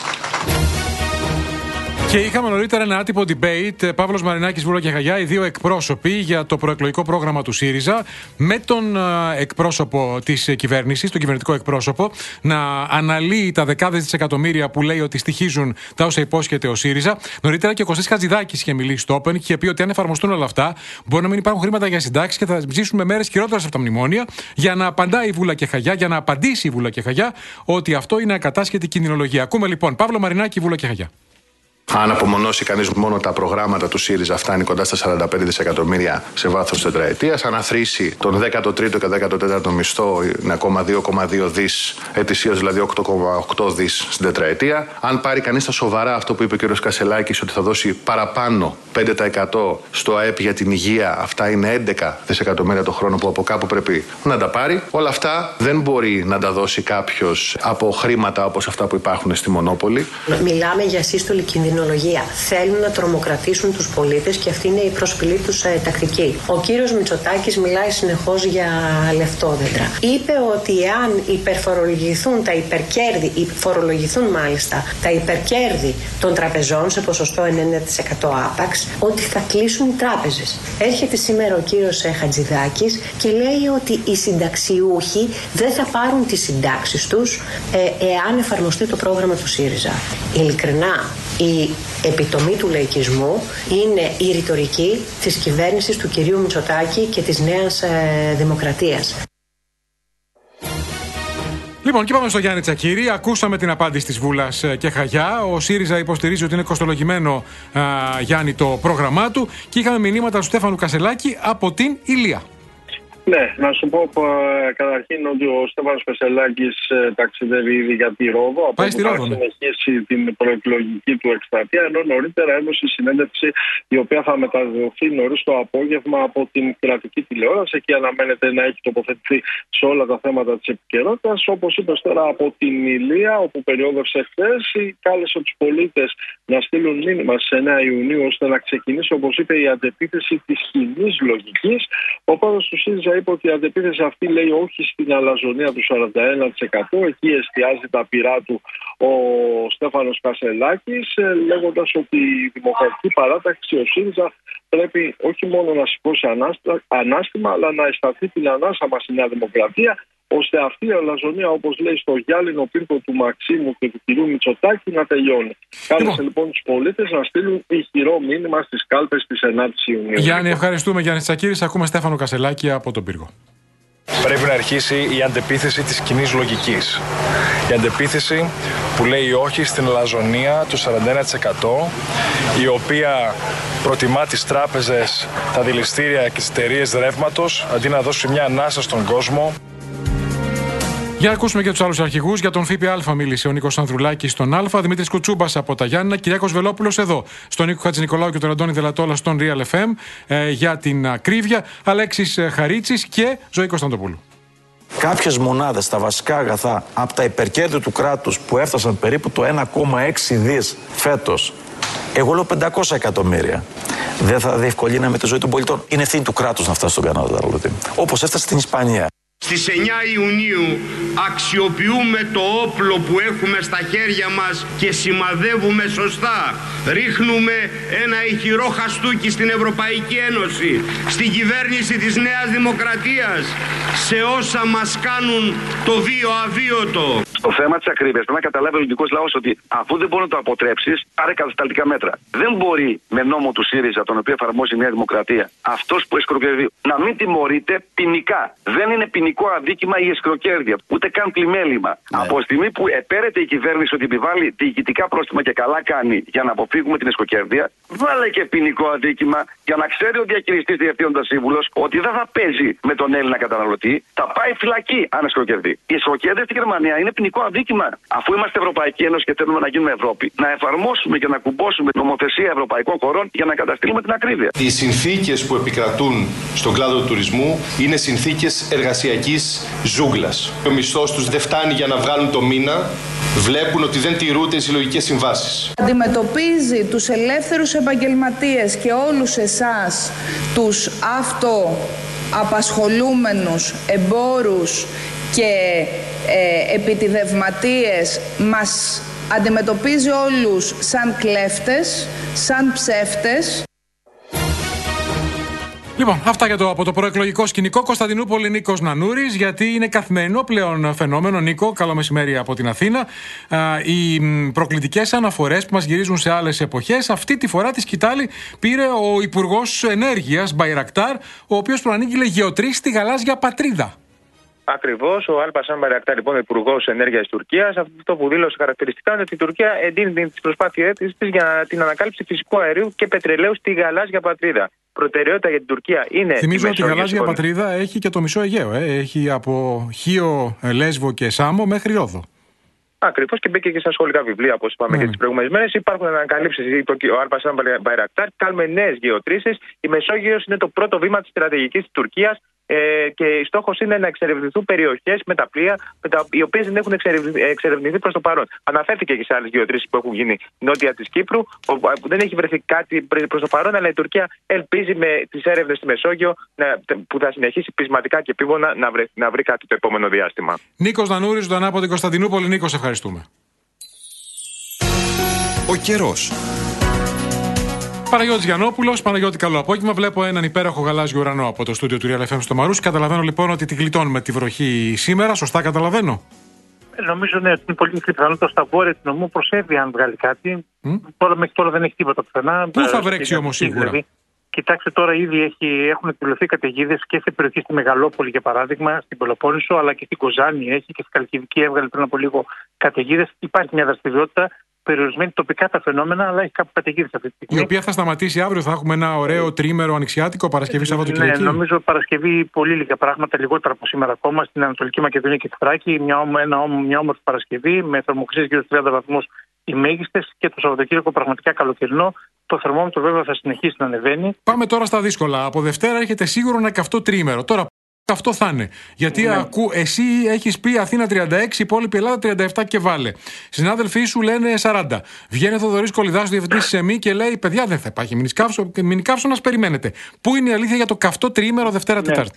Και είχαμε νωρίτερα ένα άτυπο debate, Παύλος Μαρινάκης, Βούλα και Χαγιά, οι δύο εκπρόσωποι για το προεκλογικό πρόγραμμα του ΣΥΡΙΖΑ, με τον εκπρόσωπο της κυβέρνησης, τον κυβερνητικό εκπρόσωπο, να αναλύει τα δεκάδες δισεκατομμύρια που λέει ότι στοιχίζουν τα όσα υπόσχεται ο ΣΥΡΙΖΑ. Νωρίτερα και ο Κωστής Χατζηδάκης είχε μιλήσει στο Open και είχε πει ότι αν εφαρμοστούν όλα αυτά, μπορεί να μην υπάρχουν χρήματα για συντάξεις και θα ζήσουμε μέρες χειρότερες από τα μνημόνια. Για να απαντάει η Βούλα και Χαγιά, για να απαντήσει η Βούλα και Χαγιά ότι αυτό είναι ακατάσχετη κινδυνολογία. Ακούμε λοιπόν Παύλο Μαρινάκη, Βούλα και Χαγιά. Αν απομονώσει κανείς μόνο τα προγράμματα του ΣΥΡΙΖΑ, φτάνει κοντά στα σαράντα πέντε δισεκατομμύρια σε βάθος τετραετίας. Αν αθροίσει τον δέκατο τρίτο και δέκατο τέταρτο μισθό, είναι ακόμα δύο κόμμα δύο δις ετησίως, δηλαδή οκτώ κόμμα οκτώ δις στην τετραετία. Αν πάρει κανείς τα σοβαρά αυτό που είπε ο κ. Κασελάκης, ότι θα δώσει παραπάνω πέντε τοις εκατό στο ΑΕΠ για την υγεία, αυτά είναι έντεκα δισεκατομμύρια το χρόνο που από κάπου πρέπει να τα πάρει. Όλα αυτά δεν μπορεί να τα δώσει κάποιος από χρήματα όπως αυτά που υπάρχουν στη Μονόπολη. Μιλάμε για σύστολη κινδυνολογία. Θέλουν να τρομοκρατήσουν τους πολίτες και αυτή είναι η προσφυλή τους ε, τακτική. Ο κύριος Μητσοτάκης μιλάει συνεχώς για λεφτόδεντρα. Είπε ότι εάν υπερφορολογηθούν τα υπερκέρδη, φορολογηθούν μάλιστα τα υπερκέρδη των τραπεζών σε ποσοστό ενενήντα τοις εκατό άπαξ, ότι θα κλείσουν οι τράπεζες. Έρχεται σήμερα ο κύριος Χατζηδάκης και λέει ότι οι συνταξιούχοι δεν θα πάρουν τις συντάξεις τους ε, εάν εφαρμοστεί το πρόγραμμα του ΣΥΡΙΖΑ. Ειλικρινά, η επιτομή του λαϊκισμού είναι η ρητορική της κυβέρνησης του κυρίου Μητσοτάκη και της Νέας ε, Δημοκρατίας. Λοιπόν, και πάμε στο Γιάννη Τσακίρη. Ακούσαμε την απάντηση της Βούλας και Χαγιά. Ο ΣΥΡΙΖΑ υποστηρίζει ότι είναι κοστολογημένο, α, Γιάννη, το πρόγραμμά του. Και είχαμε μηνύματα του Στέφανου Κασελάκη από την Ηλία. Ναι, να σου πω ε, καταρχήν ότι ο Στέφανος Κασελάκης ε, ταξιδεύει ήδη για τη Ρόδο. Από όπου θα συνεχίσει την προεκλογική του εκστρατεία, ενώ νωρίτερα έδωσε συνέντευξη η οποία θα μεταδοθεί νωρίς το απόγευμα από την κρατική τηλεόραση. Εκεί αναμένεται να έχει τοποθετηθεί σε όλα τα θέματα της επικαιρότητας. Όπως είπες τώρα, από την Ηλία, όπου περιόδευσε χθες, κάλεσε τους πολίτες να στείλουν μήνυμα στις εννέα Ιουνίου ώστε να ξεκινήσει, όπως είπε, η αντεπίθεση της κοινής λογικής. Ο πρόεδρος του ΣΥΡΙΖΑ είπε ότι η αντεπίθεση αυτή λέει όχι στην αλαζονία του σαράντα ένα τοις εκατό. Εκεί εστιάζει τα πειρά του ο Στέφανος Κασελάκης, λέγοντας ότι η Δημοκρατική Παράταξη, ο ΣΥΡΙΖΑ, πρέπει όχι μόνο να σηκώσει ανάστημα, αλλά να αισθανθεί την ανάσα μας η Νέα Δημοκρατία, ώστε αυτή η αλαζονία, όπως λέει, στο γυάλινο πύρκο του Μαξίμου και του κυρίου Μητσοτάκη να τελειώνει. Κάλεσε λοιπόν τους πολίτες να στείλουν ηχηρό μήνυμα στις κάλπες της ενάτης Ιουνίου. Γιάννη, ευχαριστούμε. Γιάννη Τσακύρης. Ακούμε Στέφανο Κασελάκη από τον Πύργο. Πρέπει να αρχίσει η αντεπίθεση της κοινής λογικής. Η αντεπίθεση που λέει όχι στην αλαζονία του σαράντα ένα τοις εκατό, η οποία προτιμά τις τράπεζες, τα δηληστήρια και τις εταιρείες ρεύματος, αντί να δώσει μια ανάσα στον κόσμο. Για να ακούσουμε και τους άλλους αρχηγούς. Για τον ΦΠΑ μίλησε ο Νίκος Ανδρουλάκης στον Α, Δημήτρης Κουτσούμπας από τα Γιάννηνα, Κυριάκος Βελόπουλος εδώ, στον Νίκο Χατζηνικολάου και τον Αντώνη Δελατόλα στον Real εφ εμ ε, για την ακρίβεια, Αλέξης Χαρίτσης και Ζωή Κωνσταντοπούλου. Κάποιες μονάδες στα βασικά αγαθά από τα υπερκέρδη του κράτους που έφτασαν περίπου το ένα κόμμα έξι δις φέτος, εγώ λέω πεντακόσια εκατομμύρια, δεν θα διευκολύναμε τη ζωή των πολιτών? Είναι ευθύνη του κράτους να φτάσει στον καταναλωτή, όπως έφτασε στην Ισπανία. Στις εννιά Ιουνίου αξιοποιούμε το όπλο που έχουμε στα χέρια μας και σημαδεύουμε σωστά. Ρίχνουμε ένα ηχηρό χαστούκι στην Ευρωπαϊκή Ένωση, στην κυβέρνηση της Νέας Δημοκρατίας, σε όσα μας κάνουν το βίο αβίωτο. Στο θέμα της ακρίβειας, πρέπει να καταλάβει ο ελληνικός λαός ότι αφού δεν μπορεί να το αποτρέψεις, πάρε κατασταλτικά μέτρα. Δεν μπορεί με νόμο του ΣΥΡΙΖΑ, τον οποίο εφαρμόζει η Νέα Δημοκρατία, αυτός που εσκροκερδεί, να μην τιμωρείται ποινικά. Δεν είναι ποινικό αδίκημα η εσκροκέρδεια, ούτε καν πλημέλημα. Ναι. Από τη στιγμή που επέρεται η κυβέρνηση ότι επιβάλλει διοικητικά πρόστιμα και καλά κάνει για να αποφύγουμε την εσκροκέρδεια, βάλε και ποινικό αδίκημα για να ξέρει ο διαχειριστής διευθύνοντας σύμβουλος ότι δεν θα παίζει με τον Έλληνα καταναλωτή, θα πάει φυλακή αν εσκροκερδεί. Η εσκροκέρδεια στη Γερμανία είναι ποινικό αδίκημα. Αφού είμαστε Ευρωπαϊκή Ένωση και θέλουμε να γίνουμε Ευρώπη, να εφαρμόσουμε και να κουμπώσουμε νομοθεσία ευρωπαϊκών χωρών για να καταστήλουμε την ακρίβεια. Οι συνθήκες που επικρατούν στον κλάδο του τουρισμού είναι συνθήκες εργασιακής ζούγκλας. Ο μισθός τους δεν φτάνει για να βγάλουν το μήνα, βλέπουν ότι δεν τηρούνται οι συλλογικές συμβάσεις. Αντιμετωπίζει τους ελεύθερους επαγγελματίες και όλους εσάς τους αυτοαπασχολούμενους εμπόρους και ε, επιτιδευματίες, μας αντιμετωπίζει όλους σαν κλέφτες, σαν ψεύτες. Λοιπόν, αυτά για το, από το προεκλογικό σκηνικό. Κωνσταντινούπολη, Νίκος Νανούρης, γιατί είναι καθημερινό πλέον φαινόμενο. Νίκο, καλό μεσημέρι από την Αθήνα. Α, οι προκλητικές αναφορές που μας γυρίζουν σε άλλες εποχές, αυτή τη φορά τη σκητάλη πήρε ο Υπουργός Ενέργειας, Μπαϊρακτάρ, ο οποίος προανήγγειλε γεωτρήσεις στη γαλάζια πατρίδα. Ακριβώς, ο Αλπασάν Μπαϊρακτάρ, λοιπόν, Υπουργός Ενέργειας της Τουρκίας, αυτό που δήλωσε χαρακτηριστικά είναι ότι η Τουρκία εντείνει τις προσπάθειές της για την ανακάλυψη φυσικού αερίου και πετρελαίου στη γαλάζια πατρίδα. Προτεραιότητα για την Τουρκία είναι. Θυμίζω ότι η γαλάζια πατρίδα έχει και το μισό Αιγαίο. Ε. Έχει από Χίο, Λέσβο και Σάμο μέχρι Ρόδο. Ακριβώς, και μπήκε και στα σχολικά βιβλία, όπως είπαμε mm. και τις προηγούμενες μέρες. Υπάρχουν ανακαλύψεις. Ο Αλπασάν Μπαϊρακτάρ, κάνουμε νέες γεωτρήσεις. Η Μεσόγειος είναι το πρώτο βήμα της στρατηγικής της Τουρκίας. Ε, και στόχος είναι να εξερευνηθούν περιοχές με τα πλοία, με τα, οι οποίες δεν έχουν εξερευνηθεί, εξερευνηθεί προς το παρόν. Αναφέρθηκε και σε άλλες γεωτρήσεις που έχουν γίνει νότια της Κύπρου, όπου δεν έχει βρεθεί κάτι προς το παρόν, αλλά η Τουρκία ελπίζει με τις έρευνες στη Μεσόγειο να, που θα συνεχίσει πεισματικά και επίμονα να βρει, να βρει κάτι το επόμενο διάστημα. Νίκος Νανούρης, ζωντανά από την Κωνσταντινούπολη. Νίκος, ευχαριστούμε. Ο καιρός. Παναγιώτης Γιαννόπουλος, Παναγιώτη, καλό απόγευμα. Βλέπω έναν υπέροχο γαλάζιο ουρανό από το στούντιο του Real εφ εμ στο Μαρούσι. Καταλαβαίνω λοιπόν ότι τη γλιτώνουμε τη βροχή σήμερα. Σωστά καταλαβαίνω? Ε, νομίζω ναι, ότι είναι πολύ μικρή πιθανότητα στα βόρεια του νομού προσέβει αν βγάλει κάτι. Mm? Τώρα μέχρι τώρα δεν έχει τίποτα πουθενά. Πού θα βρέξει όμως σίγουρα? Δηλαδή. Κοιτάξτε, τώρα ήδη έχει, έχουν εκδηλωθεί καταιγίδες και σε περιοχή στη Μεγαλόπολη, για παράδειγμα, στην Πελοπόννησο, αλλά και στην Κοζάνη έχει και στη Καλκιδική έβγαλε πριν από λίγο καταιγίδες. Υπάρχει μια δραστηριότητα, περιορισμένη τοπικά τα φαινόμενα, αλλά έχει κάπου καταιγίδες αυτή τη στιγμή. Η οποία θα σταματήσει αύριο, θα έχουμε ένα ωραίο τρίμερο ανοιξιάτικο, Παρασκευή, Σαββατοκύριακο. Ναι, νομίζω Παρασκευή πολύ λίγα πράγματα, λιγότερα από σήμερα ακόμα, στην Ανατολική Μακεδονία και τη Θράκη. Μια, ένα, μια όμορφη Παρασκευή με θερμοκρασίες γύρω στους τριάντα βαθμούς οι μέγιστες, και το Σαββατοκύριακο πραγματικά καλοκαιρινό. Το θερμόμετρο βέβαια θα συνεχίσει να ανεβαίνει. Πάμε τώρα στα δύσκολα. Από Δευτέρα έρχεται σίγουρο ένα καυτό τρίμερο. Τώρα αυτό θα είναι. Γιατί ναι. ακού, εσύ έχεις πει Αθήνα τριάντα έξι, υπόλοιπη Ελλάδα τριάντα επτά και βάλε. Συνάδελφοί σου λένε σαράντα. Βγαίνει ο Θοδωρής Κολυδάς, διευθυντής της ΕΜΗ, και λέει: παιδιά, δεν θα υπάρχει μινικαύσωνας, περιμένετε. Πού είναι η αλήθεια για το καυτό τρίμερο Δευτέρα-Τετάρτη? Ναι.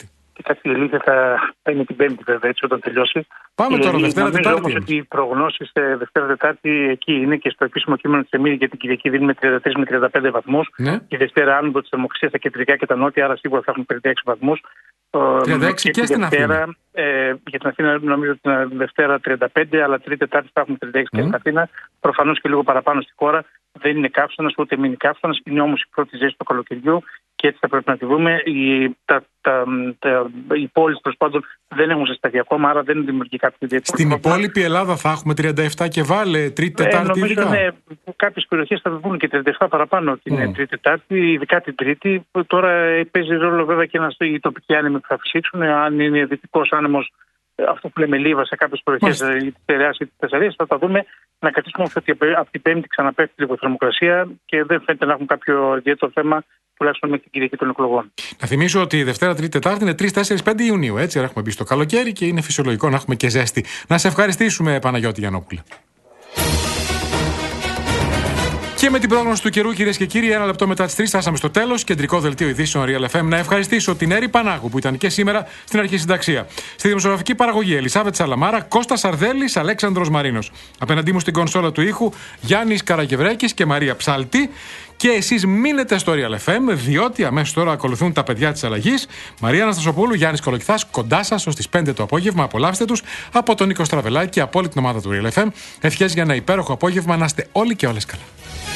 Κοιτάξτε, η αλήθεια θα, θα είναι την Πέμπτη, βέβαια, έτσι όταν τελειώσει. Πάμε τώρα, Δευτέρα, Τετάρτη. Νομίζω όμως ότι οι προγνώσεις Δευτέρα, Τετάρτη εκεί είναι και στο επίσημο κείμενο της ΕΜΗ για την Κυριακή δίνουμε τριάντα τρεις με τριάντα πέντε βαθμούς. Ναι. Η Δευτέρα άνοδο της θερμοκρασίας στα κεντρικά και τα νότια, άρα σίγουρα θα έχουν πενήντα έξι βαθμούς. τριάντα έξι και, και στην Δευτέρα, Αθήνα. Ε, για την Αθήνα νομίζω ότι την Δευτέρα τριάντα πέντε, αλλά Τρίτη Τετάρτη θα έχουμε τριάντα έξι mm. και στην Αθήνα. Προφανώς και λίγο παραπάνω στη χώρα. Δεν είναι καύσωνας, ούτε μείνει καύσωνας. Είναι όμως η πρώτη ζέστη του καλοκαιριού και έτσι θα πρέπει να τη δούμε. Οι, τα, τα, τα, οι πόλεις προς πάντων δεν έχουν ζεσταθεί ακόμα, άρα δεν δημιουργεί κάποιο ιδιαίτερο. Στην υπόλοιπη Ελλάδα θα έχουμε τριάντα επτά και βάλε, Τρίτη Τετάρτη. Ε, νομίζω ναι, κάποιες περιοχές θα βγουν και τριάντα επτά παραπάνω την mm. Τρίτη Τετάρτη, ειδικά την Τρίτη. Τώρα παίζει ρόλο βέβαια και ένας, οι τοπικοί άνεμοι που θα φυσήξουν. Αν είναι δυτικός άνεμος, αυτό που λέμε Λίβα σε κάποιες περιοχές της Πειραιάς ή της Θεσσαλίας, θα τα δούμε. Να κρατήσουμε ότι από την Πέμπτη ξαναπέφτει λίγο η θερμοκρασία και δεν φαίνεται να έχουν κάποιο ιδιαίτερο θέμα, τουλάχιστον με την Κυριακή των εκλογών. Να θυμίσω ότι η Δευτέρα, Τρίτη, Τετάρτη είναι τρεις, τέσσερις, πέντε Ιουνίου. Έτσι, έχουμε μπει στο καλοκαίρι και είναι φυσιολογικό να έχουμε και ζέστη. Να σε ευχαριστήσουμε, Παναγιώτη Γιαννόπουλε. Και με την πρόγνωση του καιρού, κυρίες και κύριοι, ένα λεπτό μετά τις τρεις φτάσαμε στο τέλος. Κεντρικό δελτίο ειδήσεων Real εφ εμ. Να ευχαριστήσω την Έρη Πανάγου που ήταν και σήμερα στην αρχή συνταξία. Στη δημοσιογραφική παραγωγή Ελισάβετ Σαλαμάρα, Κώστας Σαρδέλης, Αλέξανδρος Μαρίνος. Απέναντί μου στην κονσόλα του ήχου Γιάννης Καραγευρέκης και Μαρία Ψάλτη. Και εσείς μείνετε στο Real εφ εμ, διότι αμέσως τώρα ακολουθούν τα παιδιά της αλλαγής. Μαρία Αναστασοπούλου, Γιάννης Κολοκυθάς, κοντά σας ως τις πέντε το απόγευμα. Απολαύστε τους από τον Νίκο Στραβελάκη και από όλη την ομάδα του Real εφ εμ. Ευχές για ένα υπέροχο απόγευμα, να είστε όλοι και όλες καλά.